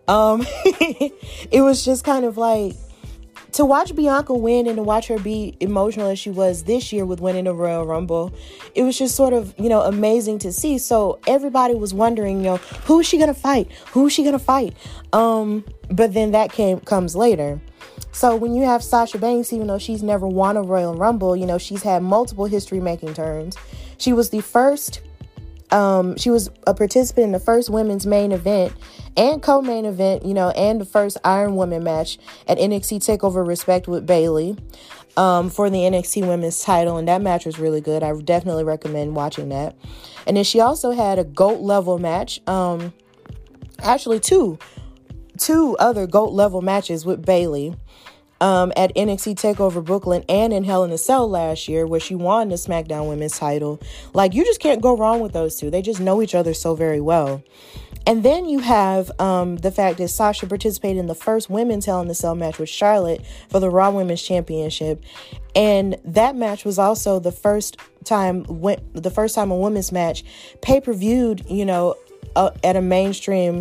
It was just kind of like, to watch Bianca win and to watch her be emotional as she was this year with winning the Royal Rumble, it was just sort of, amazing to see. So everybody was wondering, who's she going to fight? Who's she going to fight? But then that comes later. So when you have Sasha Banks, even though she's never won a Royal Rumble, she's had multiple history-making turns. She was the first, she was a participant in the first women's main event and co-main event, and the first Iron Woman match at NXT TakeOver Respect with Bayley for the NXT Women's title. And that match was really good. I definitely recommend watching that. And then she also had a GOAT level match. Actually, two other GOAT level matches with Bayley at NXT TakeOver Brooklyn and in Hell in a Cell last year, where she won the SmackDown Women's title. Like, you just can't go wrong with those two. They just know each other so very well. And then you have the fact that Sasha participated in the first women's Hell in a Cell match with Charlotte for the Raw Women's Championship. And that match was also the first time a women's match pay-per-viewed, at a mainstream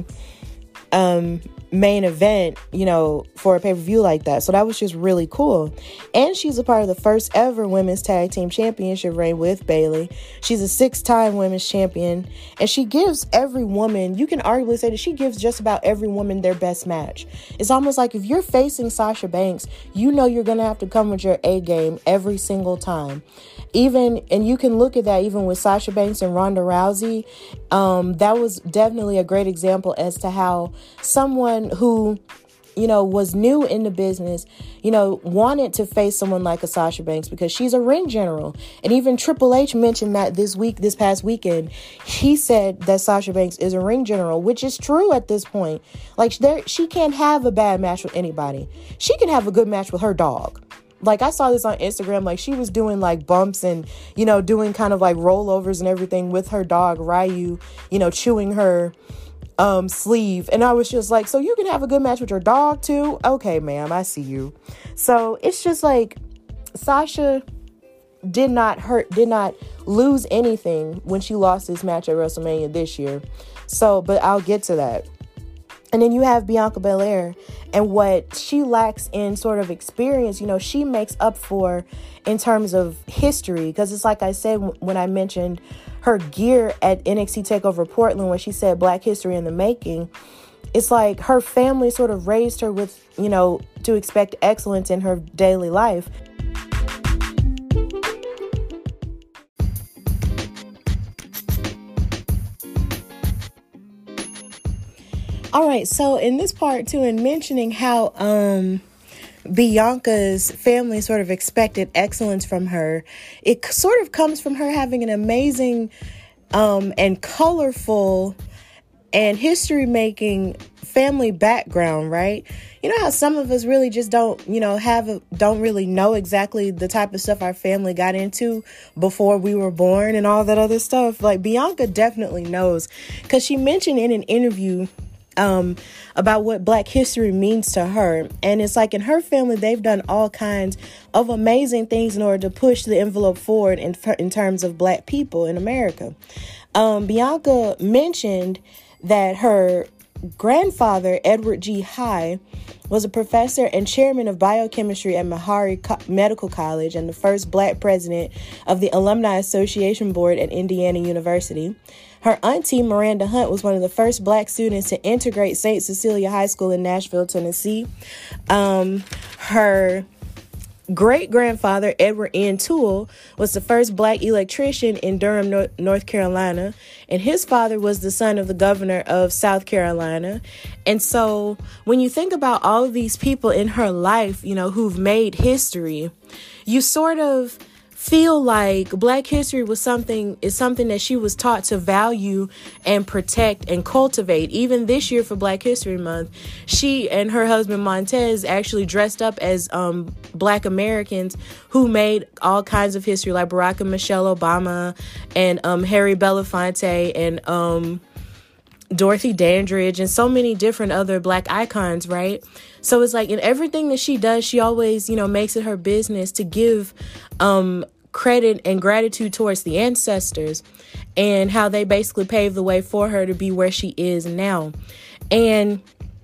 main event, for a pay-per-view like that. So that was just really cool. And she's a part of the first ever women's tag team championship reign with Bayley. She's a 6-time women's champion, and she gives every woman, you can arguably say that she gives just about every woman their best match. It's almost like if you're facing Sasha Banks, you're going to have to come with your A game every single time. And you can look at that even with Sasha Banks and Ronda Rousey. That was definitely a great example as to how someone who, was new in the business, wanted to face someone like a Sasha Banks because she's a ring general. And even Triple H mentioned that this past weekend. He said that Sasha Banks is a ring general, which is true at this point. Like, she can't have a bad match with anybody. She can have a good match with her dog. Like, I saw this on Instagram, like, she was doing, like, bumps and, doing kind of, like, rollovers and everything with her dog, Ryu, chewing her sleeve. And I was just like, so you can have a good match with your dog, too? Okay, ma'am, I see you. So it's just, like, Sasha did not lose anything when she lost this match at WrestleMania this year. So, but I'll get to that. And then you have Bianca Belair and what she lacks in sort of experience, she makes up for in terms of history. Because it's like I said when I mentioned her gear at NXT TakeOver Portland, where she said Black history in the making. It's like her family sort of raised her with, to expect excellence in her daily life. All right, so in this part too, in mentioning how Bianca's family sort of expected excellence from her, it sort of comes from her having an amazing and colorful and history-making family background, right? You know how some of us really just don't really know exactly the type of stuff our family got into before we were born and all that other stuff. Like, Bianca definitely knows, because she mentioned in an interview about what Black history means to her. And it's like in her family, they've done all kinds of amazing things in order to push the envelope forward in terms of Black people in America. Bianca mentioned that her grandfather, Edward G. High, was a professor and chairman of biochemistry at Meharry Medical College and the first Black president of the Alumni Association Board at Indiana University. Her auntie, Miranda Hunt, was one of the first Black students to integrate St. Cecilia High School in Nashville, Tennessee. Her great-grandfather, Edward N. Toole, was the first Black electrician in Durham, North Carolina, and his father was the son of the governor of South Carolina. And so when you think about all of these people in her life, who've made history, you sort of feel like Black history is something that she was taught to value and protect and cultivate. Even this year for Black History Month, she and her husband Montez actually dressed up as Black Americans who made all kinds of history, like Barack and Michelle Obama and Harry Belafonte and Dorothy Dandridge and so many different other Black icons, right? So it's like in everything that she does, she always, makes it her business to give credit and gratitude towards the ancestors and how they basically paved the way for her to be where she is now. And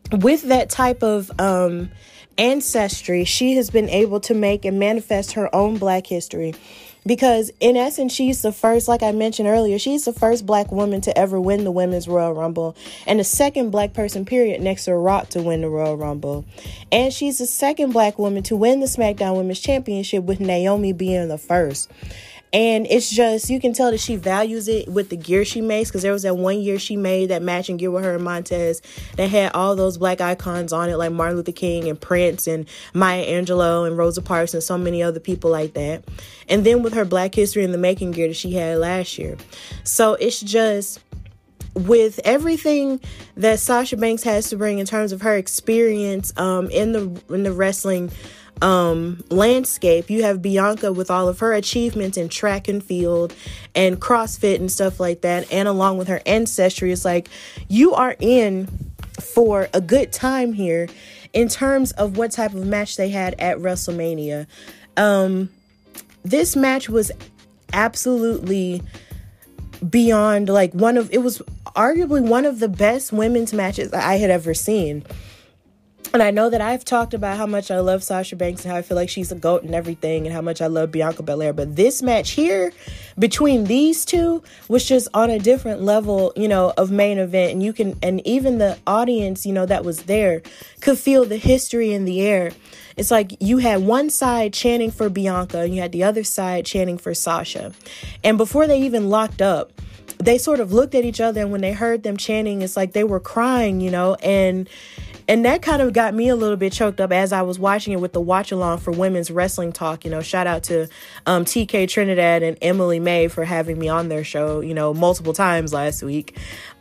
with that type of ancestry, she has been able to make and manifest her own Black history. Because in essence, she's the first, like I mentioned earlier, she's the first Black woman to ever win the Women's Royal Rumble, and the second Black person, period, next to Rock to win the Royal Rumble. And she's the second Black woman to win the SmackDown Women's Championship, with Naomi being the first. And it's just, you can tell that she values it with the gear she makes, because there was that one year she made that matching gear with her and Montez that had all those Black icons on it, like Martin Luther King and Prince and Maya Angelou and Rosa Parks and so many other people like that. And then with her Black History in the Making gear that she had last year. So it's just, with everything that Sasha Banks has to bring in terms of her experience in the wrestling landscape, you have Bianca with all of her achievements in track and field and CrossFit and stuff like that, and along with her ancestry, it's like you are in for a good time here in terms of what type of match they had at WrestleMania. This match was absolutely beyond, like, it was arguably one of the best women's matches I had ever seen. And I know that I've talked about how much I love Sasha Banks and how I feel like she's a GOAT and everything, and how much I love Bianca Belair. But this match here between these two was just on a different level, of main event. And even the audience, that was there could feel the history in the air. It's like you had one side chanting for Bianca and you had the other side chanting for Sasha. And before they even locked up, they sort of looked at each other, and when they heard them chanting, it's like they were crying, and that kind of got me a little bit choked up as I was watching it with the watch along for Women's Wrestling Talk. Shout out to TK Trinidad and Emily May for having me on their show, multiple times last week.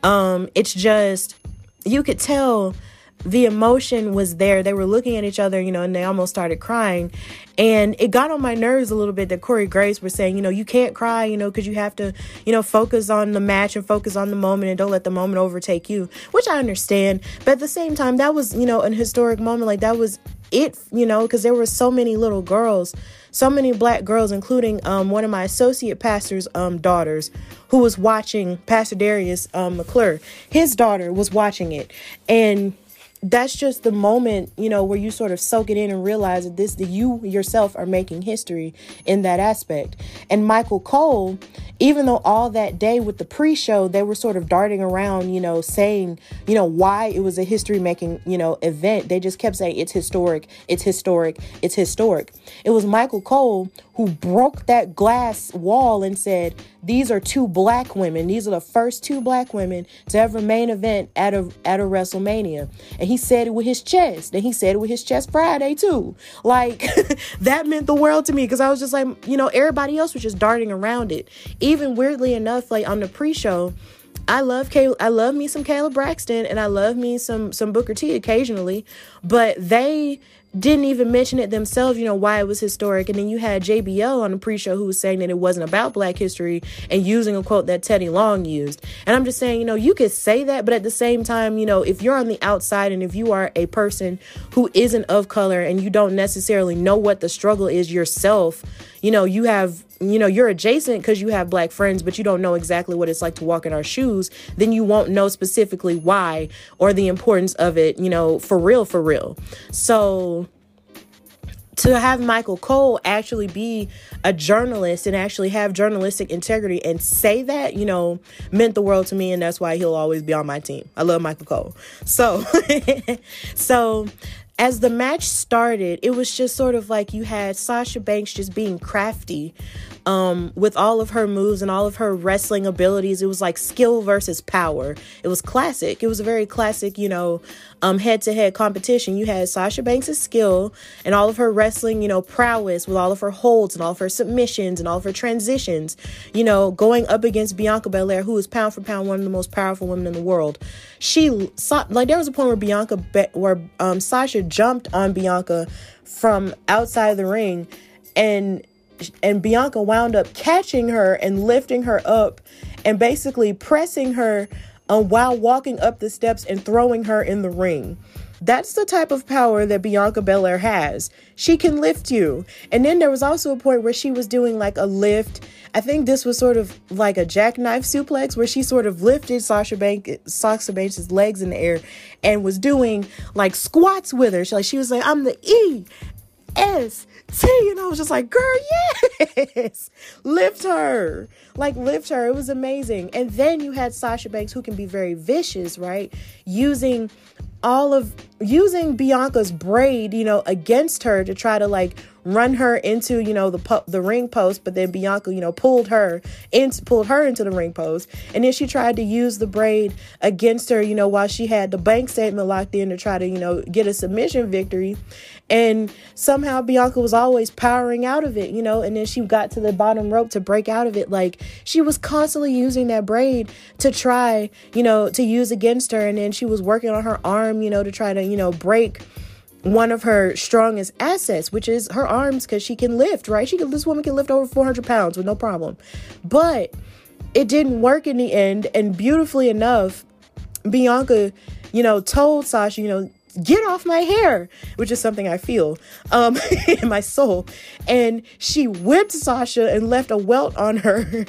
It's just, you could tell the emotion was there. They were looking at each other, and they almost started crying. And it got on my nerves a little bit that Corey Graves were saying, you can't cry, because you have to, focus on the match and focus on the moment and don't let the moment overtake you, which I understand. But at the same time, that was, an historic moment. Like, that was it, because there were so many little girls, so many Black girls, including one of my associate pastor's daughters who was watching, Pastor Darius McClure. His daughter was watching it. And that's just the moment, where you sort of soak it in and realize that you yourself are making history in that aspect. And Michael Cole, even though all that day with the pre-show, they were sort of darting around, saying, why it was a history-making, event. They just kept saying, it's historic, it's historic, it's historic. It was Michael Cole who broke that glass wall and said, these are two Black women. These are the first two Black women to ever main event at a WrestleMania. And he said it with his chest. And he said it with his chest Friday too. Like, that meant the world to me, because I was just like, everybody else was just darting around it. Even weirdly enough, like on the pre-show, I love me some Kayla Braxton, and I love me some Booker T occasionally, but they didn't even mention it themselves, why it was historic. And then you had JBL on the pre-show who was saying that it wasn't about Black history and using a quote that Teddy Long used. And I'm just saying, you could say that, but at the same time, if you're on the outside and if you are a person who isn't of color and you don't necessarily know what the struggle is yourself, you have, you're adjacent because you have Black friends, but you don't know exactly what it's like to walk in our shoes, then you won't know specifically why or the importance of it, for real. So to have Michael Cole actually be a journalist and actually have journalistic integrity and say that, meant the world to me. And that's why he'll always be on my team. I love Michael Cole. So as the match started, it was just sort of like you had Sasha Banks just being crafty with all of her moves and all of her wrestling abilities. It was like skill versus power. It was classic. It was a very classic, head-to-head competition. You had Sasha Banks' skill and all of her wrestling, prowess with all of her holds and all of her submissions and all of her transitions, going up against Bianca Belair, who is pound for pound one of the most powerful women in the world. There was a point where Sasha jumped on Bianca from outside the ring, and Bianca wound up catching her and lifting her up and basically pressing her while walking up the steps and throwing her in the ring. That's the type of power that Bianca Belair has. She can lift you. And then there was also a point where she was doing like a lift. I think this was sort of like a jackknife suplex where she sort of lifted Sasha Banks' legs in the air and was doing like squats with her. She was like, I'm the EST. And I was just like, girl, yes. Lift her. Like, lift her. It was amazing. And then you had Sasha Banks, who can be very vicious, right? Using Bianca's braid, against her to try to like run her into, the ring post. But then Bianca, pulled her into the ring post. And then she tried to use the braid against her, while she had the bank statement locked in to try to, get a submission victory. And somehow Bianca was always powering out of it, and then she got to the bottom rope to break out of it. Like, she was constantly using that braid to try, to use against her. And then she was working on her arm, to try to, break one of her strongest assets, which is her arms, because she can lift, right? This woman can lift over 400 pounds with no problem. But it didn't work in the end. And beautifully enough, Bianca, told Sasha, get off my hair, which is something I feel in my soul. And she whipped Sasha and left a welt on her.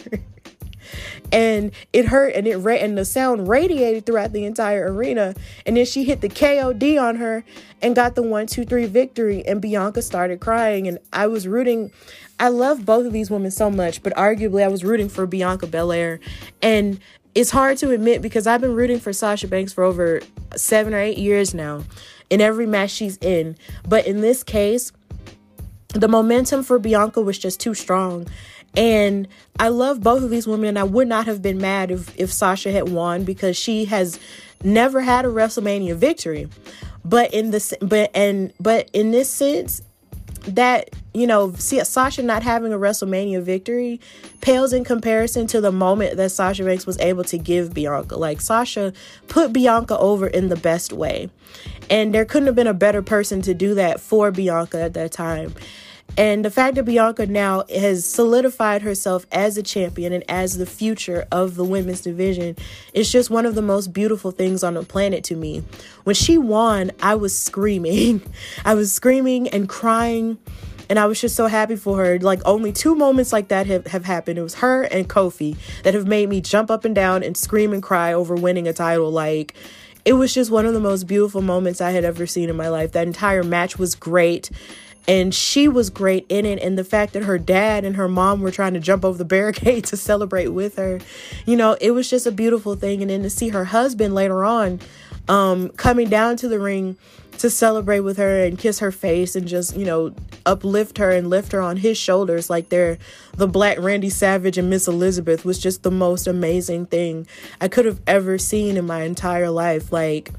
And it hurt, and and the sound radiated throughout the entire arena. And then she hit the KOD on her and got the 1-2-3 victory. And Bianca started crying. And I was rooting. I love both of these women so much, but arguably I was rooting for Bianca Belair. And it's hard to admit because I've been rooting for Sasha Banks for over 7 or 8 years now in every match she's in. But in this case, the momentum for Bianca was just too strong. And I love both of these women, and I would not have been mad if Sasha had won, because she has never had a WrestleMania victory. But in this sense, that, Sasha not having a WrestleMania victory pales in comparison to the moment that Sasha Banks was able to give Bianca. Like, Sasha put Bianca over in the best way. And there couldn't have been a better person to do that for Bianca at that time. And the fact that Bianca now has solidified herself as a champion and as the future of the women's division is just one of the most beautiful things on the planet to me. When she won, I was screaming. I was screaming and crying. And I was just so happy for her. Like, only 2 moments like that have happened. It was her and Kofi that have made me jump up and down and scream and cry over winning a title. Like, it was just one of the most beautiful moments I had ever seen in my life. That entire match was great. And she was great in it. And the fact that her dad and her mom were trying to jump over the barricade to celebrate with her, it was just a beautiful thing. And then to see her husband later on coming down to the ring to celebrate with her and kiss her face and just, uplift her and lift her on his shoulders like they're the Black Randy Savage and Miss Elizabeth was just the most amazing thing I could have ever seen in my entire life. Like,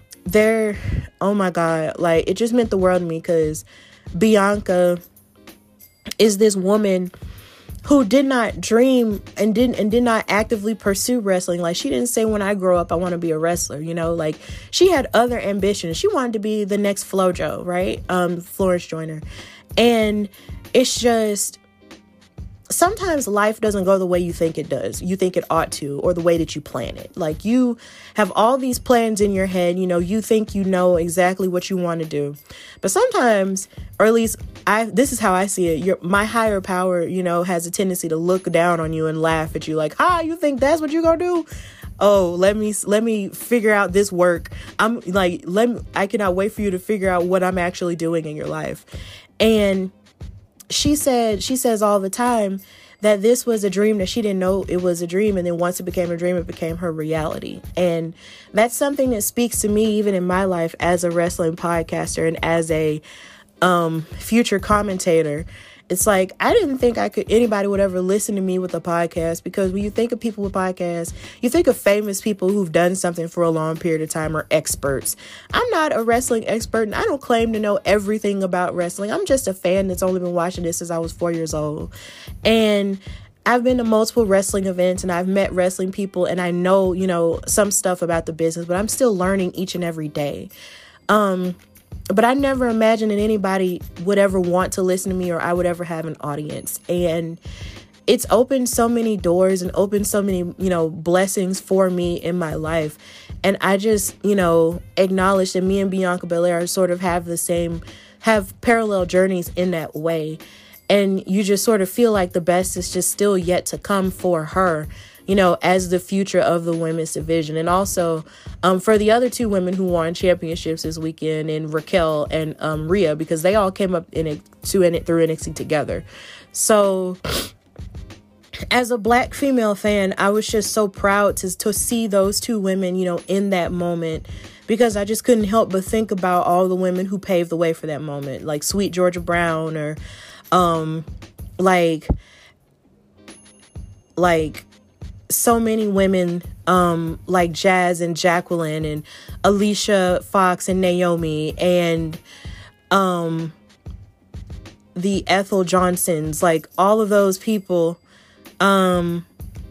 oh my God, like, it just meant the world to me, because Bianca is this woman who did not dream and did not actively pursue wrestling. Like, she didn't say, when I grow up, I want to be a wrestler, like, she had other ambitions. She wanted to be the next FloJo, right? Florence Joyner. And it's just, sometimes life doesn't go the way you think it does. You think it ought to, or the way that you plan it. Like, you have all these plans in your head, you think you know exactly what you want to do. But sometimes, or at least this is how I see it, my higher power, has a tendency to look down on you and laugh at you like, you think that's what you're going to do? Oh, let me figure out this work. I'm like, I cannot wait for you to figure out what I'm actually doing in your life. And she says all the time that this was a dream that she didn't know it was a dream. And then once it became a dream, it became her reality. And that's something that speaks to me even in my life as a wrestling podcaster and as a future commentator. It's like, I didn't think anybody would ever listen to me with a podcast, because when you think of people with podcasts, you think of famous people who've done something for a long period of time or experts. I'm not a wrestling expert, and I don't claim to know everything about wrestling. I'm just a fan that's only been watching this since I was 4 years old. And I've been to multiple wrestling events, and I've met wrestling people, and I know, some stuff about the business, but I'm still learning each and every day. But I never imagined that anybody would ever want to listen to me, or I would ever have an audience. And it's opened so many doors and opened so many, blessings for me in my life. And I just, acknowledge that me and Bianca Belair sort of have parallel journeys in that way. And you just sort of feel like the best is just still yet to come for her, as the future of the women's division. And also for the other two women who won championships this weekend, and Raquel and Rhea, because they all came up through NXT together. So as a Black female fan, I was just so proud to see those two women, in that moment, because I just couldn't help but think about all the women who paved the way for that moment, like Sweet Georgia Brown, or like so many women, like Jazz and Jacqueline and Alicia Fox and Naomi, and the Ethel Johnsons, like all of those people, all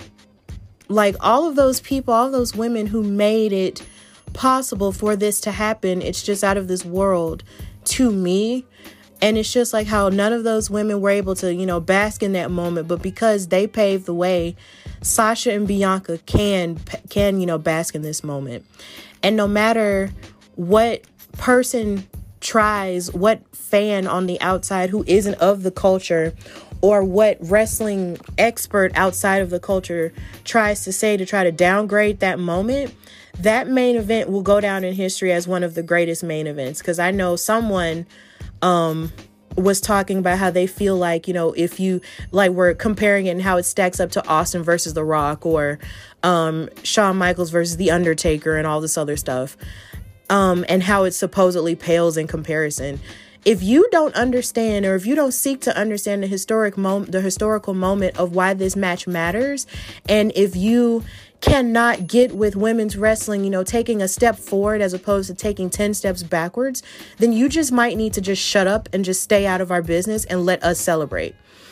those women who made it possible for this to happen. It's just out of this world to me. And it's just like how none of those women were able to, bask in that moment. But because they paved the way, Sasha and Bianca can, bask in this moment. And no matter what person tries, what fan on the outside who isn't of the culture, or what wrestling expert outside of the culture tries to say to try to downgrade that moment, that main event will go down in history as one of the greatest main events. Because I know someone was talking about how they feel like, if you we're comparing it and how it stacks up to Austin versus The Rock, or Shawn Michaels versus The Undertaker and all this other stuff, and how it supposedly pales in comparison. If you don't understand, or if you don't seek to understand the historical moment of why this match matters, and if you cannot get with women's wrestling, taking a step forward as opposed to taking 10 steps backwards, then you just might need to just shut up and just stay out of our business and let us celebrate.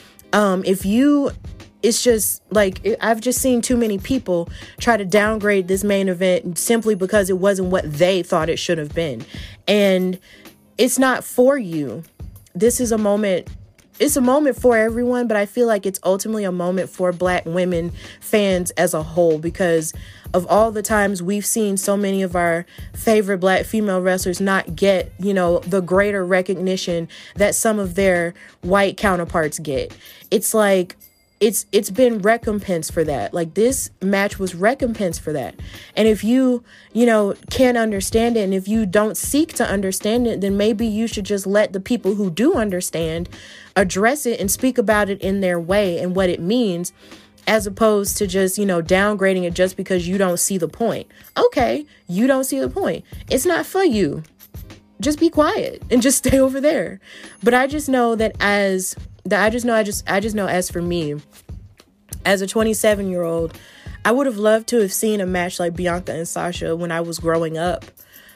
It's just like, I've just seen too many people try to downgrade this main event simply because it wasn't what they thought it should have been. And it's not for you. This is a moment. It's a moment for everyone, but I feel like it's ultimately a moment for Black women fans as a whole, because of all the times we've seen so many of our favorite Black female wrestlers not get, the greater recognition that some of their white counterparts get. It's like, it's been recompensed for that. Like, this match was recompensed for that. And if you, can't understand it, and if you don't seek to understand it, then maybe you should just let the people who do understand address it and speak about it in their way and what it means, as opposed to just, downgrading it just because you don't see the point. Okay, you don't see the point. It's not for you. Just be quiet and just stay over there. But I just know that as for me, as a 27-year-old, I would have loved to have seen a match like Bianca and Sasha when I was growing up,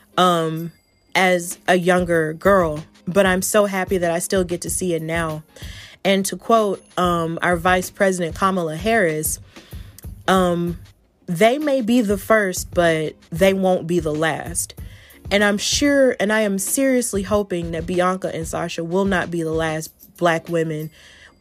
as a younger girl. But I'm so happy that I still get to see it now. And to quote our Vice President Kamala Harris, they may be the first, but they won't be the last. And I'm sure, and I am seriously hoping that Bianca and Sasha will not be the last Black women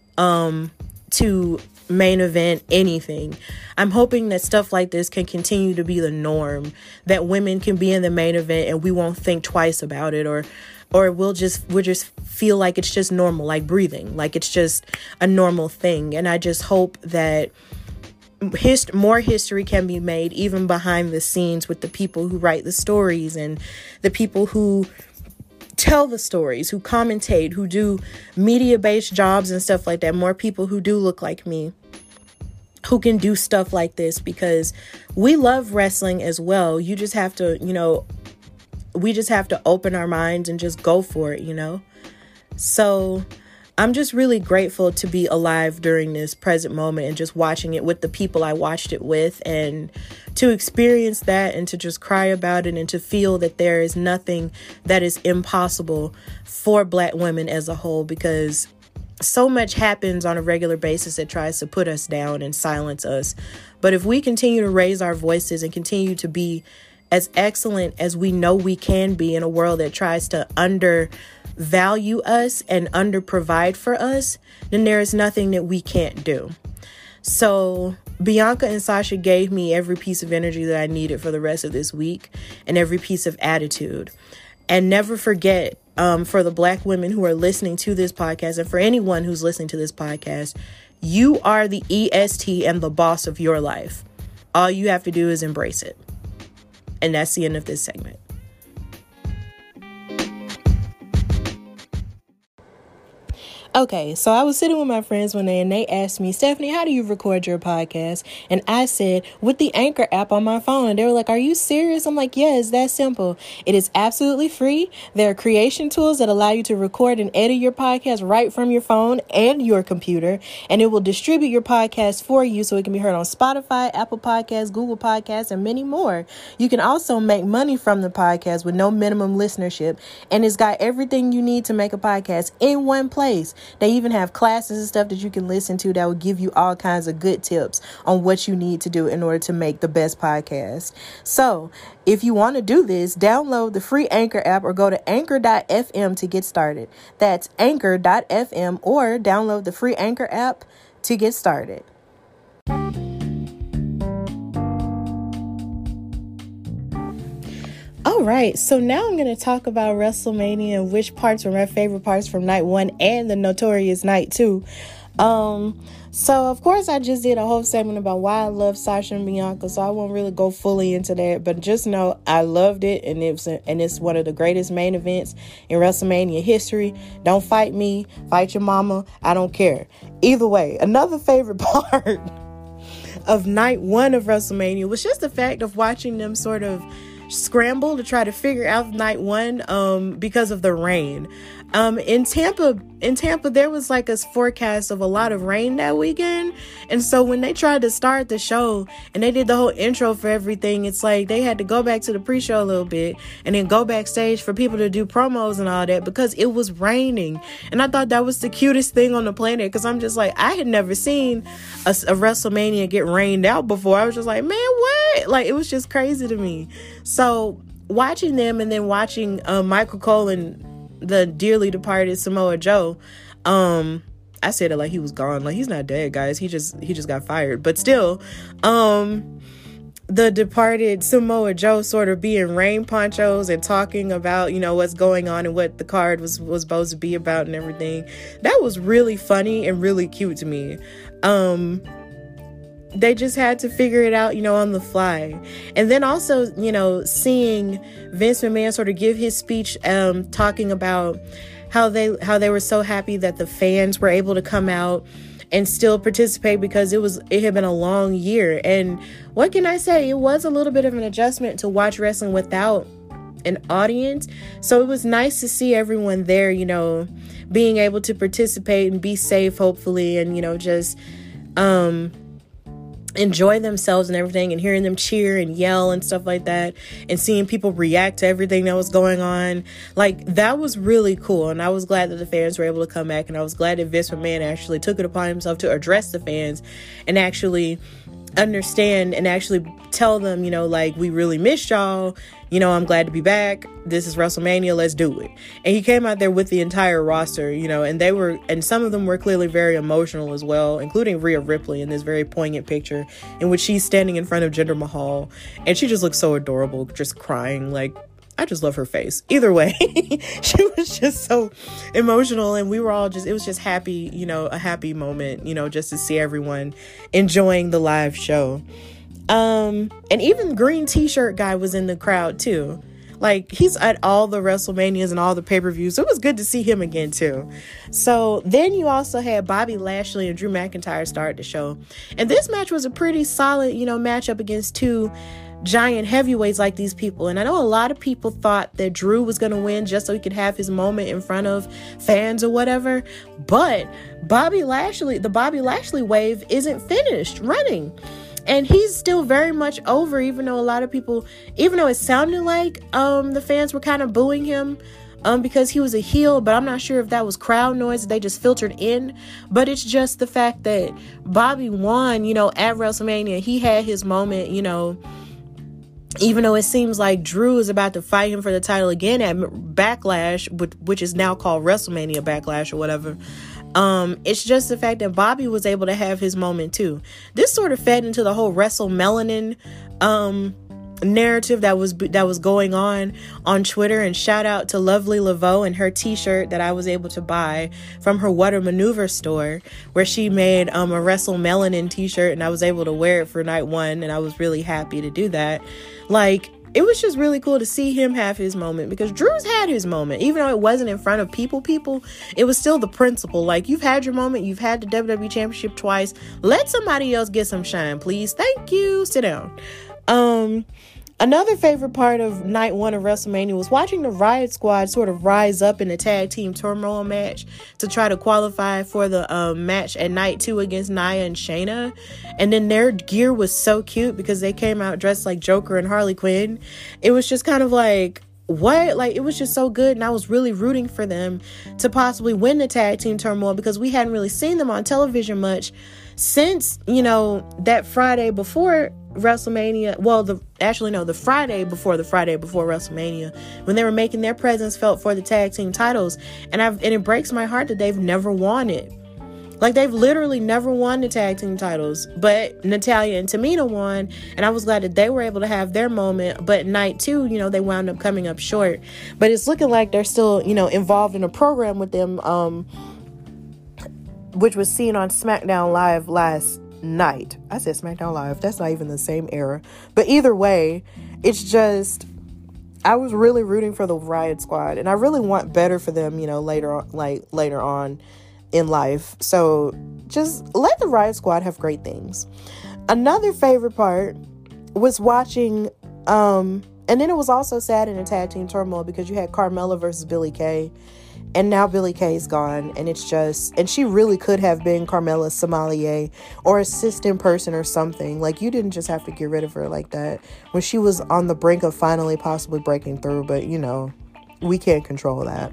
to main event anything. I'm hoping that stuff like this can continue to be the norm, that women can be in the main event and we won't think twice about it, or we'll just feel like it's just normal, like breathing, like it's just a normal thing. And I just hope that more history can be made, even behind the scenes, with the people who write the stories and the people who tell the stories, who commentate, who do media-based jobs and stuff like that. More people who do look like me, who can do stuff like this, because we love wrestling as well. You just have to, we just have to open our minds and just go for it, So I'm just really grateful to be alive during this present moment and just watching it with the people I watched it with, and to experience that and to just cry about it and to feel that there is nothing that is impossible for Black women as a whole, because so much happens on a regular basis that tries to put us down and silence us. But if we continue to raise our voices and continue to be as excellent as we know we can be in a world that tries to value us and under provide for us, then there is nothing that we can't do. So Bianca and Sasha gave me every piece of energy that I needed for the rest of this week and every piece of attitude. And never forget, for the Black women who are listening to this podcast and for anyone who's listening to this podcast, you are the EST and the boss of your life. All you have to do is embrace it. And that's the end of this segment. Okay, so I was sitting with my friends one day and they asked me, Stephanie, how do you record your podcast? And I said, with the Anchor app on my phone. And they were like, are you serious? I'm like, yeah, it's that simple. It is absolutely free. There are creation tools that allow you to record and edit your podcast right from your phone and your computer. And it will distribute your podcast for you so it can be heard on Spotify, Apple Podcasts, Google Podcasts, and many more. You can also make money from the podcast with no minimum listenership. And it's got everything you need to make a podcast in one place. They even have classes and stuff that you can listen to that will give you all kinds of good tips on what you need to do in order to make the best podcast. So if you want to do this, download the free Anchor app or go to anchor.fm to get started. That's anchor.fm or download the free Anchor app to get started. All right, so now I'm going to talk about WrestleMania and which parts were my favorite parts from night 1 and the notorious night 2. So of course I just did a whole segment about why I love Sasha and Bianca, so I won't really go fully into that, but just know I loved it, and it's one of the greatest main events in WrestleMania history. Don't fight me, fight your mama, I don't care. Either way, another favorite part of night 1 of WrestleMania was just the fact of watching them sort of scramble to try to figure out night 1 because of the rain. In Tampa there was like a forecast of a lot of rain that weekend, and so when they tried to start the show and they did the whole intro for everything, it's like they had to go back to the pre-show a little bit and then go backstage for people to do promos and all that because it was raining. And I thought that was the cutest thing on the planet, because I'm just like, I had never seen a WrestleMania get rained out before. I was just like, man, what? Like, it was just crazy to me. So watching them and then watching Michael Cole and the dearly departed Samoa Joe, I said it like he was gone, like he's not dead, guys, he just got fired, but still, the departed Samoa Joe sort of being rain ponchos and talking about, you know, what's going on and what the card was supposed to be about and everything, that was really funny and really cute to me. They just had to figure it out, you know, on the fly. And then also, you know, seeing Vince McMahon sort of give his speech, talking about how they were so happy that the fans were able to come out and still participate because it had been a long year. And what can I say? It was a little bit of an adjustment to watch wrestling without an audience. So it was nice to see everyone there, you know, being able to participate and be safe, hopefully, and, you know, just enjoy themselves and everything, and hearing them cheer and yell and stuff like that, and seeing people react to everything that was going on. Like, that was really cool, and I was glad that the fans were able to come back, and I was glad that Vince McMahon actually took it upon himself to address the fans and actually understand and actually tell them, you know, like, we really missed y'all, you know, I'm glad to be back, this is WrestleMania, let's do it. And he came out there with the entire roster, you know, and some of them were clearly very emotional as well, including Rhea Ripley in this very poignant picture in which she's standing in front of Jinder Mahal, and she just looks so adorable, just crying. Like, I just love her face. Either way, she was just so emotional, and we were all it was just happy, you know, a happy moment, you know, just to see everyone enjoying the live show. And even Green T-shirt guy was in the crowd too. Like, he's at all the WrestleManias and all the pay-per-views, so it was good to see him again too. So then you also had Bobby Lashley and Drew McIntyre start the show, and this match was a pretty solid, you know, matchup against two giant heavyweights like these people. And I know a lot of people thought that Drew was going to win just so he could have his moment in front of fans or whatever, but the Bobby Lashley wave isn't finished running. And he's still very much over, even though it sounded like the fans were kind of booing him because he was a heel, but I'm not sure if that was crowd noise that they just filtered in. But it's just the fact that Bobby won, you know, at WrestleMania. He had his moment, you know, even though it seems like Drew is about to fight him for the title again at Backlash, which is now called WrestleMania Backlash or whatever. It's just the fact that Bobby was able to have his moment too. This sort of fed into the whole WrestleMelanin narrative that was going on Twitter. And shout out to Lovely Laveau and her t-shirt that I was able to buy from her What a Maneuver store, where she made a WrestleMelanin t-shirt, and I was able to wear it for night one, and I was really happy to do that. Like, it was just really cool to see him have his moment, because Drew's had his moment. Even though it wasn't in front of people, it was still the principle. Like, you've had your moment. You've had the WWE Championship twice. Let somebody else get some shine, please. Thank you. Sit down. Another favorite part of night one of WrestleMania was watching the Riot Squad sort of rise up in the tag team turmoil match to try to qualify for the match at night two against Nia and Shayna. And then their gear was so cute because they came out dressed like Joker and Harley Quinn. It was just kind of like, what? Like, it was just so good. And I was really rooting for them to possibly win the tag team turmoil, because we hadn't really seen them on television much since, that Friday before WrestleMania. Well, the Friday before WrestleMania, when they were making their presence felt for the tag team titles. And it breaks my heart that they've never won it. Like, they've literally never won the tag team titles, but Natalya and Tamina won, and I was glad that they were able to have their moment. But night two, they wound up coming up short. But it's looking like they're still, involved in a program with them, which was seen on SmackDown Live last night. I said SmackDown Live. That's not even the same era. But either way, it's just, I was really rooting for the Riot Squad, and I really want better for them, later on in life. So just let the Riot Squad have great things. Another favorite part was watching, and then it was also sad in the tag team turmoil because you had Carmella versus Billie Kay, and now Billie Kay's gone, and it's just, and she really could have been Carmella's sommelier or assistant person or something. Like, you didn't just have to get rid of her like that when she was on the brink of finally possibly breaking through, but we can't control that.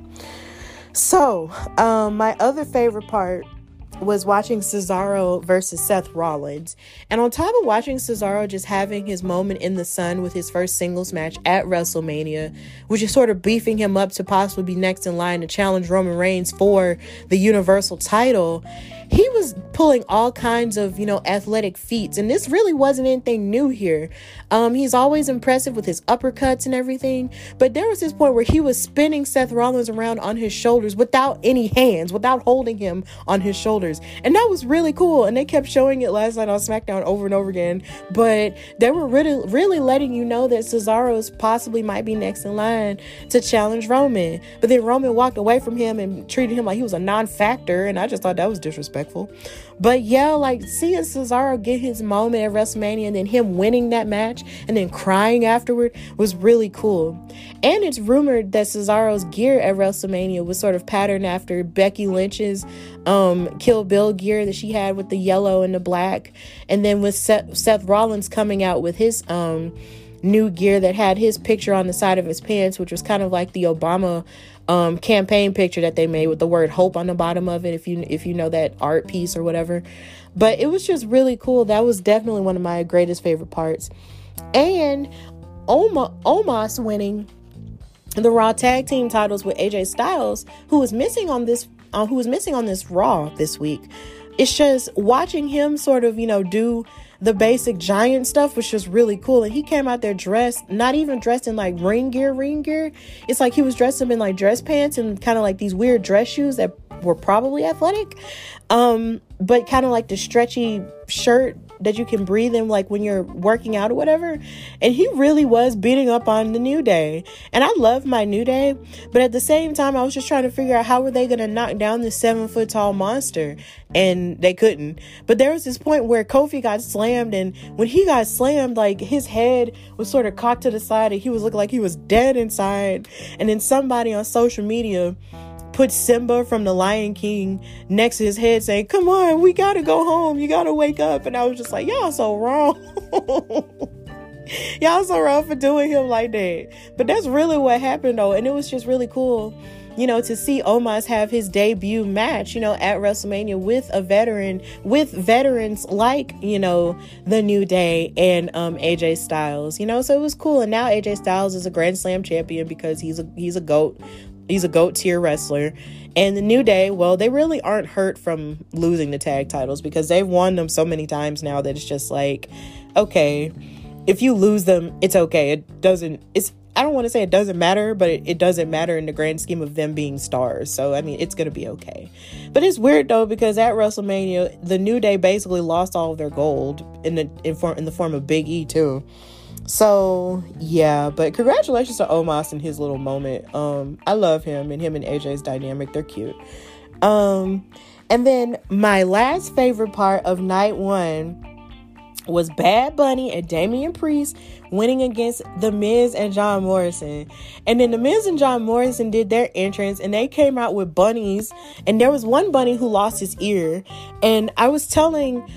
So, my other favorite part was watching Cesaro versus Seth Rollins. And on top of watching Cesaro just having his moment in the sun with his first singles match at WrestleMania, which is sort of beefing him up to possibly be next in line to challenge Roman Reigns for the Universal title, he was pulling all kinds of, athletic feats. And this really wasn't anything new here. He's always impressive with his uppercuts and everything. But there was this point where he was spinning Seth Rollins around on his shoulders without any hands, without holding him on his shoulders. And that was really cool. And they kept showing it last night on SmackDown over and over again. But they were really, really letting you know that Cesaro's possibly might be next in line to challenge Roman. But then Roman walked away from him and treated him like he was a non-factor. And I just thought that was disrespectful. But yeah, like, seeing Cesaro get his moment at WrestleMania and then him winning that match and then crying afterward was really cool. And it's rumored that Cesaro's gear at WrestleMania was sort of patterned after Becky Lynch's Kill Bill gear that she had with the yellow and the black. And then with Seth Rollins coming out with his new gear that had his picture on the side of his pants, which was kind of like the Obama campaign picture that they made with the word hope on the bottom of it, if you know that art piece or whatever. But it was just really cool. That was definitely one of my greatest favorite parts. And Omos winning the Raw tag team titles with AJ Styles, who was missing on this Raw this week. It's just watching him sort of, do the basic giant stuff was just really cool. And he came out there dressed, not even dressed in like ring gear. It's like he was dressed up in like dress pants and kind of like these weird dress shoes that were probably athletic. But kind of like the stretchy shirt that you can breathe in, like when you're working out or whatever. And he really was beating up on the New Day. And I love my New Day, but at the same time, I was just trying to figure out how were they going to knock down this 7-foot tall monster, and they couldn't. But there was this point where Kofi got slammed, and when he got slammed, like his head was sort of cocked to the side, and he was looking like he was dead inside. And then somebody on social media put Simba from The Lion King next to his head saying, "Come on, we gotta go home. You gotta wake up." And I was just like, y'all so wrong. Y'all so wrong for doing him like that. But that's really what happened though. And it was just really cool to see Omos have his debut match, at WrestleMania with a veteran, with veterans like, The New Day and AJ Styles, so it was cool. And now AJ Styles is a Grand Slam champion because he's a GOAT. He's a GOAT tier wrestler. And the New Day, well, they really aren't hurt from losing the tag titles because they've won them so many times now that it's just like, okay, if you lose them, it's okay. I don't want to say it doesn't matter, but it doesn't matter in the grand scheme of them being stars. So, I mean, it's going to be okay. But it's weird, though, because at WrestleMania, the New Day basically lost all of their gold in the form of Big E, too. So, yeah, but congratulations to Omos and his little moment. I love him and AJ's dynamic. They're cute. And then my last favorite part of night one was Bad Bunny and Damian Priest winning against The Miz and John Morrison. And then The Miz and John Morrison did their entrance and they came out with bunnies. And there was one bunny who lost his ear. And I was telling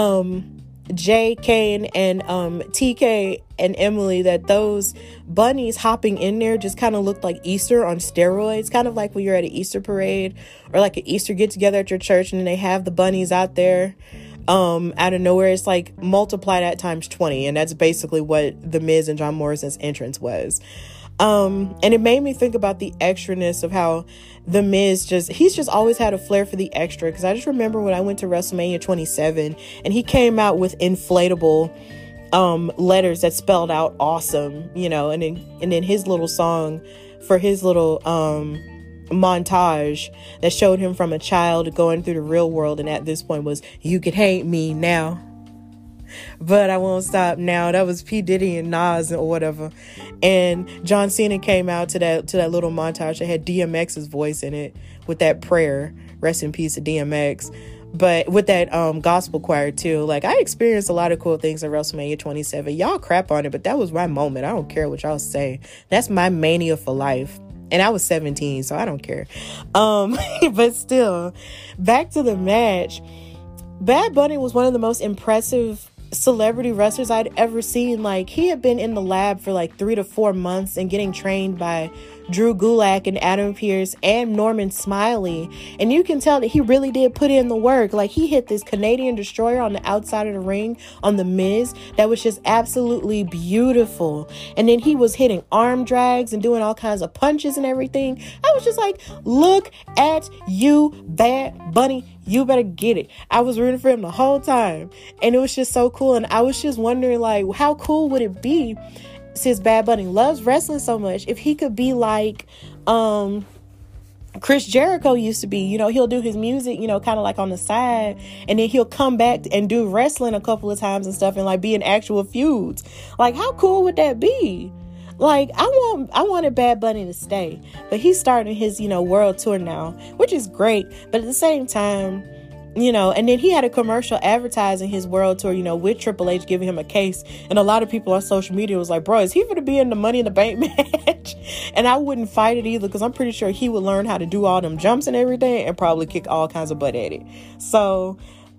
Jay, Kane, and TK and Emily that those bunnies hopping in there just kind of looked like Easter on steroids, kind of like when you're at an Easter parade or like an Easter get together at your church and then they have the bunnies out there out of nowhere. It's like multiply that times 20, and that's basically what The Miz and John Morrison's entrance was. And it made me think about the extraness of how The Miz he's just always had a flair for the extra. Because I just remember when I went to WrestleMania 27 and he came out with inflatable letters that spelled out awesome, and then his little song for his little montage that showed him from a child going through the real world, and at this point was "You Can Hate Me Now, but I Won't Stop Now." That was P. Diddy and Nas or whatever. And John Cena came out to that little montage that had DMX's voice in it with that prayer, rest in peace to DMX, but with that gospel choir too. Like, I experienced a lot of cool things at WrestleMania 27. Y'all crap on it, but that was my moment. I don't care what y'all say. That's my mania for life. And I was 17, so I don't care. But still, back to the match. Bad Bunny was one of the most impressive celebrity wrestlers I'd ever seen. Like, he had been in the lab for like 3 to 4 months and getting trained by Drew Gulak and Adam Pearce and Norman Smiley. And you can tell that he really did put in the work. Like, he hit this Canadian destroyer on the outside of the ring on The Miz that was just absolutely beautiful. And then he was hitting arm drags and doing all kinds of punches and everything. I was just like, look at you, Bad Bunny. You better get it. I was rooting for him the whole time. And it was just so cool. And I was just wondering, like, how cool would it be, since Bad Bunny loves wrestling so much, if he could be like Chris Jericho used to be. He'll do his music, kind of like on the side, and then he'll come back and do wrestling a couple of times and stuff and like be in actual feuds. Like, how cool would that be? Like, I wanted Bad Bunny to stay, but he's starting his, world tour now, which is great. But at the same time, and then he had a commercial advertising his world tour, with Triple H giving him a case. And a lot of people on social media was like, bro, is he going to be in the Money in the Bank match? And I wouldn't fight it either, because I'm pretty sure he would learn how to do all them jumps and everything and probably kick all kinds of butt at it. So,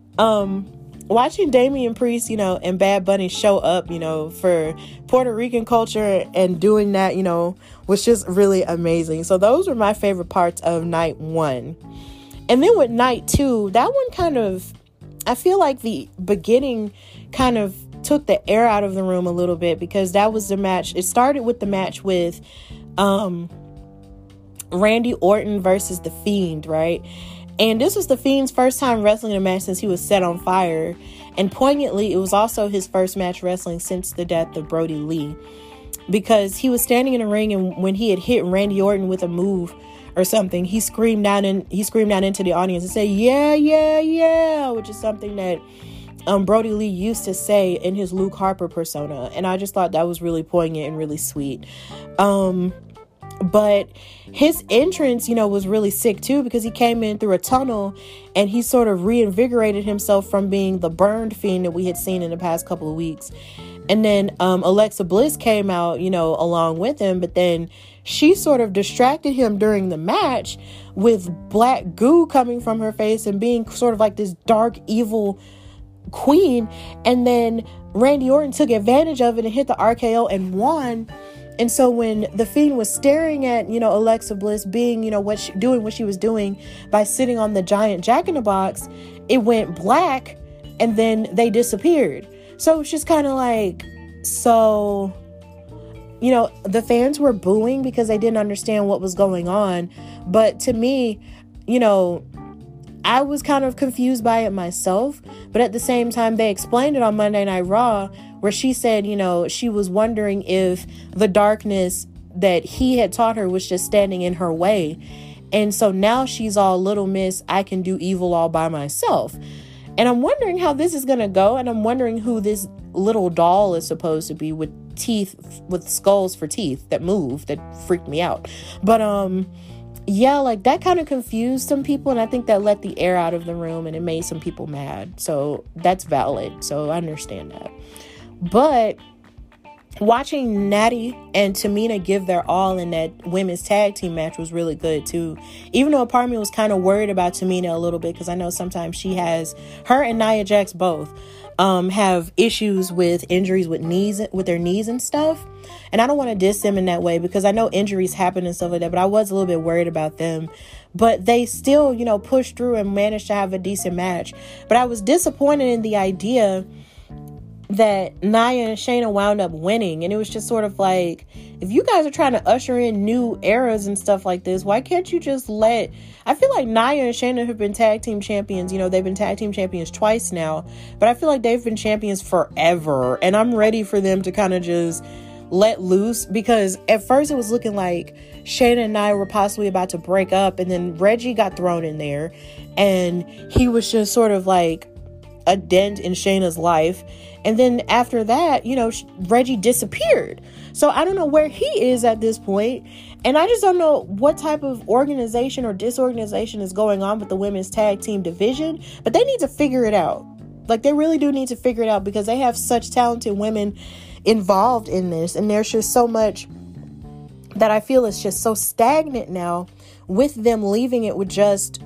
watching Damian Priest, and Bad Bunny show up, for Puerto Rican culture and doing that, was just really amazing. So those were my favorite parts of night one. And then with night two, that one kind of, I feel like the beginning kind of took the air out of the room a little bit, because that was the match. It started with the match with Randy Orton versus The Fiend, right? And this was The Fiend's first time wrestling a match since he was set on fire. And poignantly, it was also his first match wrestling since the death of Brody Lee, because he was standing in the ring, and when he had hit Randy Orton with a move or something, he screamed out into the audience and said, "Yeah, yeah, yeah," which is something that Brody Lee used to say in his Luke Harper persona. And I just thought that was really poignant and really sweet. But his entrance, was really sick too, because he came in through a tunnel and he sort of reinvigorated himself from being the burned Fiend that we had seen in the past couple of weeks. And then Alexa Bliss came out, along with him, but then she sort of distracted him during the match with black goo coming from her face and being sort of like this dark, evil queen. And then Randy Orton took advantage of it and hit the RKO and won. And so when The Fiend was staring at, Alexa Bliss being, doing what she was doing by sitting on the giant Jack-in-the-Box, it went black and then they disappeared. So it's just kind of like, so, the fans were booing because they didn't understand what was going on. But to me, I was kind of confused by it myself. But at the same time, they explained it on Monday Night Raw, where she said, she was wondering if the darkness that he had taught her was just standing in her way. And so now she's all, little miss, I can do evil all by myself. And I'm wondering how this is going to go. And I'm wondering who this little doll is supposed to be with teeth, with skulls for teeth that move, that freaked me out. But, yeah, like that kind of confused some people. And I think that let the air out of the room and it made some people mad. So that's valid. So I understand that. But watching Natty and Tamina give their all in that women's tag team match was really good too. Even though a part of me was kind of worried about Tamina a little bit, because I know sometimes her and Nia Jax both have issues with injuries with their knees and stuff. And I don't want to diss them in that way, because I know injuries happen and stuff like that, but I was a little bit worried about them. But they still, pushed through and managed to have a decent match. But I was disappointed in the idea that Nia and Shayna wound up winning. And it was just sort of like, if you guys are trying to usher in new eras and stuff like this, why can't you just I feel like Nia and Shayna have been tag team champions. They've been tag team champions twice now, but I feel like they've been champions forever. And I'm ready for them to kind of just let loose, because at first it was looking like Shayna and Nia were possibly about to break up, and then Reggie got thrown in there and he was just sort of like a dent in Shayna's life. And then after that, Reggie disappeared. So I don't know where he is at this point. And I just don't know what type of organization or disorganization is going on with the women's tag team division. But they need to figure it out. Like, they really do need to figure it out, because they have such talented women involved in this. And there's just so much that I feel is just so stagnant now, with them leaving it with just,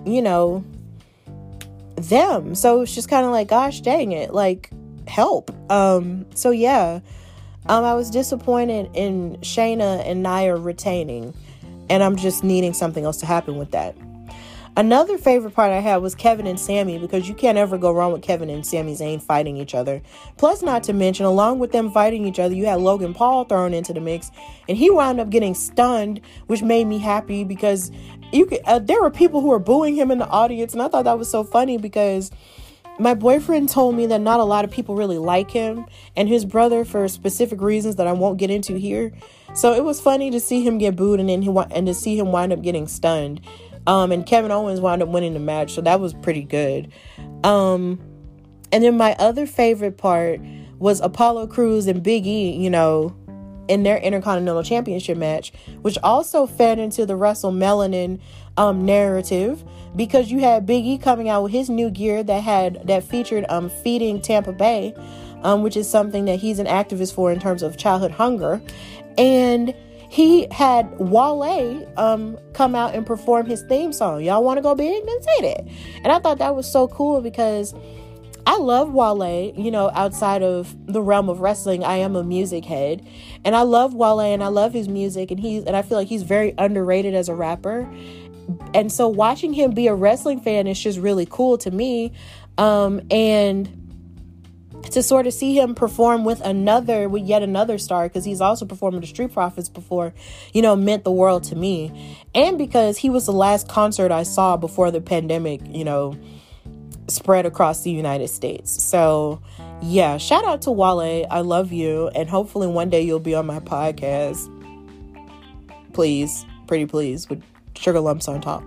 them. So it's just kind of like, gosh dang it, like, help. So yeah, I was disappointed in Shayna and Nia retaining, and I'm just needing something else to happen with that. Another favorite part I had was Kevin and Sami, because you can't ever go wrong with Kevin and Sami Zayn fighting each other. Plus, not to mention, along with them fighting each other, you had Logan Paul thrown into the mix, and he wound up getting stunned, which made me happy, because there were people who were booing him in the audience, and I thought that was so funny, because my boyfriend told me that not a lot of people really like him and his brother for specific reasons that I won't get into here. So it was funny to see him get booed, and then to see him wind up getting stunned. And Kevin Owens wound up winning the match, so that was pretty good. And then my other favorite part was Apollo Crews and Big E, in their Intercontinental Championship match, which also fed into the WrestleMelanin narrative, because you had Big E coming out with his new gear that featured feeding Tampa Bay, which is something that he's an activist for in terms of childhood hunger. And he had Wale come out and perform his theme song. Y'all want to go big? Then say that. And I thought that was so cool, because I love Wale, outside of the realm of wrestling. I am a music head, and I love Wale and I love his music, and I feel like he's very underrated as a rapper. And so watching him be a wrestling fan is just really cool to me. And to sort of see him perform with yet another star, because he's also performed with the Street Profits before, meant the world to me. And because he was the last concert I saw before the pandemic, spread across the United States. So yeah, shout out to Wale. I love you. And hopefully one day you'll be on my podcast. Please, pretty please, with sugar lumps on top.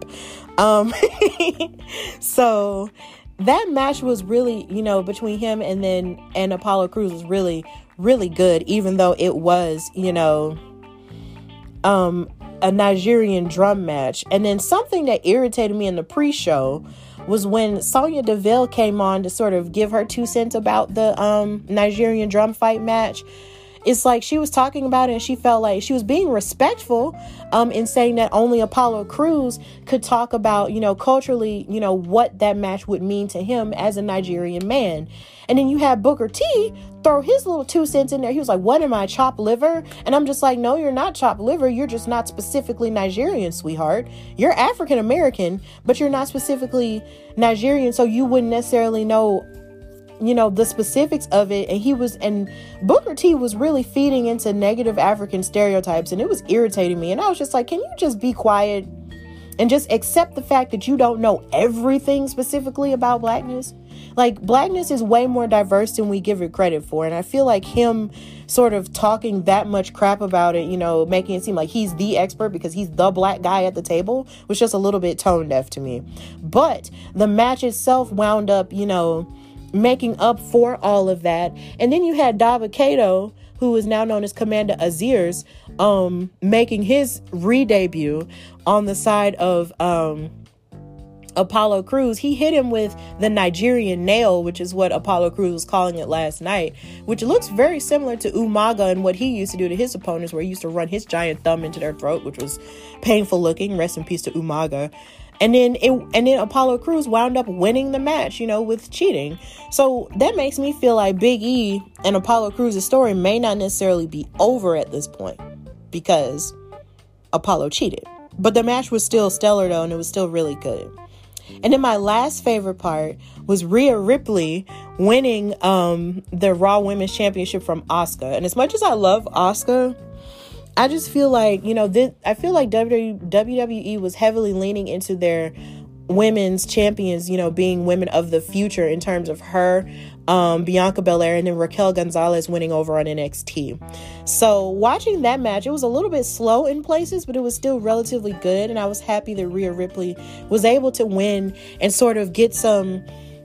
So that match was really, between him and Apollo Crews was really, really good, even though it was, a Nigerian drum match. And then something that irritated me in the pre-show was when Sonya Deville came on to sort of give her 2 cents about the Nigerian drum fight match. it's like she was talking about it and she felt like she was being respectful in saying that only Apollo Crews could talk about, culturally, what that match would mean to him as a Nigerian man. And then you had Booker T throw his little 2 cents in there. He was like, what am I, chopped liver? And I'm just like, no, you're not chopped liver. You're just not specifically Nigerian, sweetheart. You're African American, but you're not specifically Nigerian. So you wouldn't necessarily know, the specifics of it. And Booker T was really feeding into negative African stereotypes, and it was irritating me. And I was just like, can you just be quiet and just accept the fact that you don't know everything specifically about blackness? Like, blackness is way more diverse than we give it credit for. And I feel like him sort of talking that much crap about it, making it seem like he's the expert because he's the black guy at the table, was just a little bit tone deaf to me. But the match itself wound up, making up for all of that. And then you had Daba Kato, who is now known as Commander Aziz, making his re-debut on the side of Apollo Crews. He hit him with the Nigerian nail, which is what Apollo Crews was calling it last night, which looks very similar to Umaga and what he used to do to his opponents, where he used to run his giant thumb into their throat, which was painful looking. Rest in peace to Umaga. And then Apollo Crews wound up winning the match, with cheating. So that makes me feel like Big E and Apollo Crews' story may not necessarily be over at this point because Apollo cheated. But the match was still stellar though, and it was still really good. And then my last favorite part was Rhea Ripley winning the Raw Women's Championship from Asuka. And as much as I love Asuka, I just feel like, I feel like WWE was heavily leaning into their women's champions, being women of the future in terms of her, Bianca Belair, and then Raquel Gonzalez winning over on NXT. So watching that match, it was a little bit slow in places, but it was still relatively good. And I was happy that Rhea Ripley was able to win and sort of get some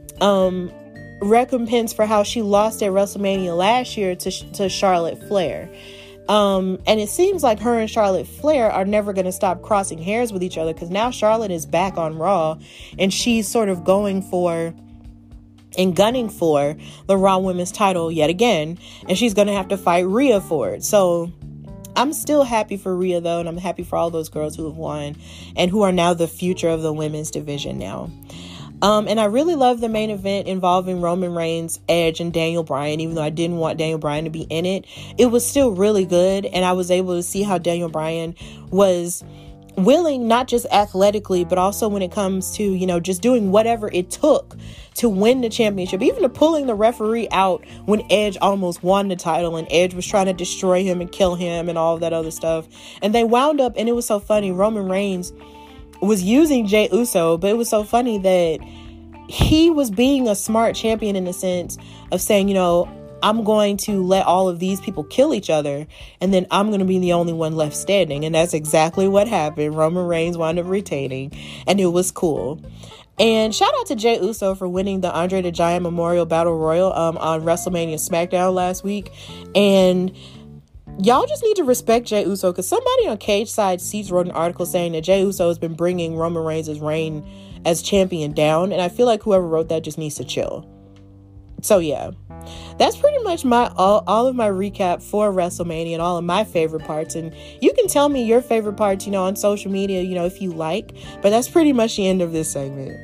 recompense for how she lost at WrestleMania last year to Charlotte Flair. And it seems like her and Charlotte Flair are never going to stop crossing hairs with each other, because now Charlotte is back on Raw and she's sort of going for and gunning for the Raw Women's title yet again, and she's going to have to fight Rhea for it. So I'm still happy for Rhea though, and I'm happy for all those girls who have won and who are now the future of the women's division now. And I really love the main event involving Roman Reigns, Edge, and Daniel Bryan. Even though I didn't want Daniel Bryan to be in it, it was still really good. And I was able to see how Daniel Bryan was willing, not just athletically, but also when it comes to, just doing whatever it took to win the championship, even to pulling the referee out when Edge almost won the title and Edge was trying to destroy him and kill him and all of that other stuff. And they wound up, and it was so funny, Roman Reigns was using Jey Uso, but it was so funny that he was being a smart champion in the sense of saying, I'm going to let all of these people kill each other, and then I'm going to be the only one left standing. And that's exactly what happened. Roman Reigns wound up retaining, and it was cool. And shout out to Jey Uso for winning the Andre the Giant Memorial Battle Royal on WrestleMania SmackDown last week. And y'all just need to respect Jey Uso, because somebody on Cage Side Seats wrote an article saying that Jey Uso has been bringing Roman Reigns' reign as champion down, and I feel like whoever wrote that just needs to chill. So yeah, that's pretty much all of my recap for WrestleMania and all of my favorite parts. And you can tell me your favorite parts, on social media, if you like. But that's pretty much the end of this segment.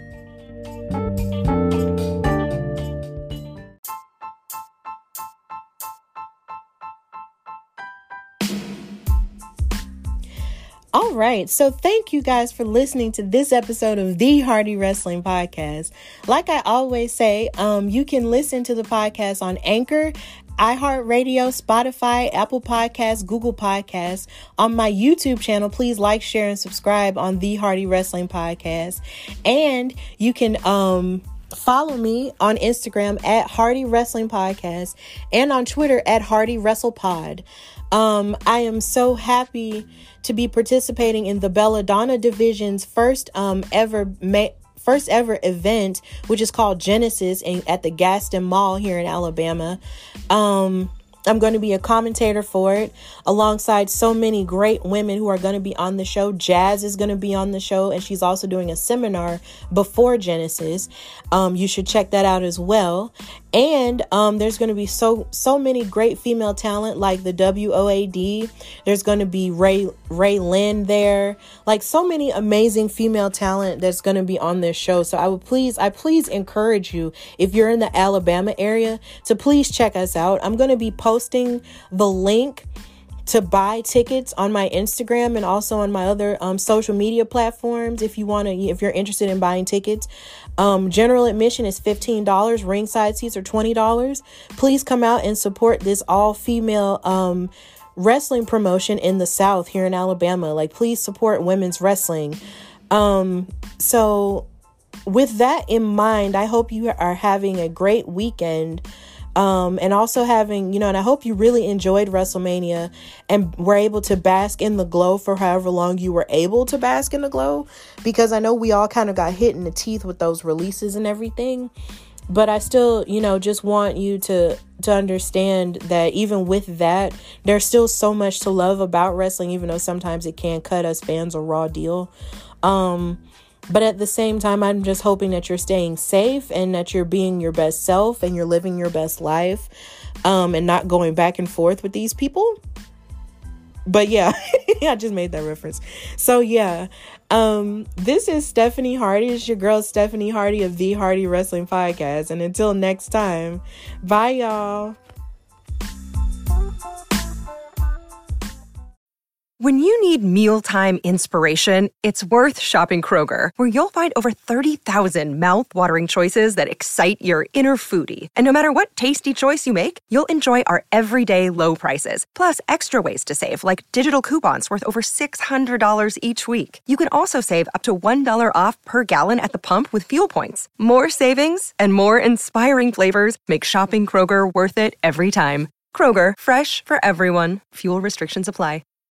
All right, so thank you guys for listening to this episode of the Hardy Wrestling Podcast. Like I always say, you can listen to the podcast on Anchor, iHeartRadio, Spotify, Apple Podcasts, Google Podcasts. On my YouTube channel, please like, share, and subscribe on the Hardy Wrestling Podcast. And you can follow me on Instagram at Hardy Wrestling Podcast and on Twitter at Hardy Wrestle Pod. I am so happy to be participating in the Belladonna Division's first ever event, which is called Genesis at the Gaston Mall here in Alabama. I'm going to be a commentator for it alongside so many great women who are going to be on the show. Jazz is going to be on the show, and she's also doing a seminar before Genesis. You should check that out as well. And there's going to be so many great female talent like the WOAD. There's going to be Ray Lynn there. Like so many amazing female talent that's going to be on this show. So I please encourage you, if you're in the Alabama area, to please check us out. I'm going to be posting the link to buy tickets on my Instagram and also on my other social media platforms. If you're interested in buying tickets, general admission is $15. Ringside seats are $20. Please come out and support this all female wrestling promotion in the South here in Alabama. Like, please support women's wrestling. So with that in mind, I hope you are having a great weekend. And also having, and I hope you really enjoyed WrestleMania and were able to bask in the glow for however long you were able to bask in the glow, because I know we all kind of got hit in the teeth with those releases and everything. But I still, just want you to understand that even with that, there's still so much to love about wrestling, even though sometimes it can cut us fans a raw deal. But at the same time, I'm just hoping that you're staying safe and that you're being your best self and you're living your best life, and not going back and forth with these people. But yeah, I just made that reference. So yeah, this is Stephanie Hardy. It's your girl, Stephanie Hardy of The Hardy Wrestling Podcast. And until next time, bye y'all. When you need mealtime inspiration, it's worth shopping Kroger, where you'll find over 30,000 mouth-watering choices that excite your inner foodie. And no matter what tasty choice you make, you'll enjoy our everyday low prices, plus extra ways to save, like digital coupons worth over $600 each week. You can also save up to $1 off per gallon at the pump with fuel points. More savings and more inspiring flavors make shopping Kroger worth it every time. Kroger, fresh for everyone. Fuel restrictions apply.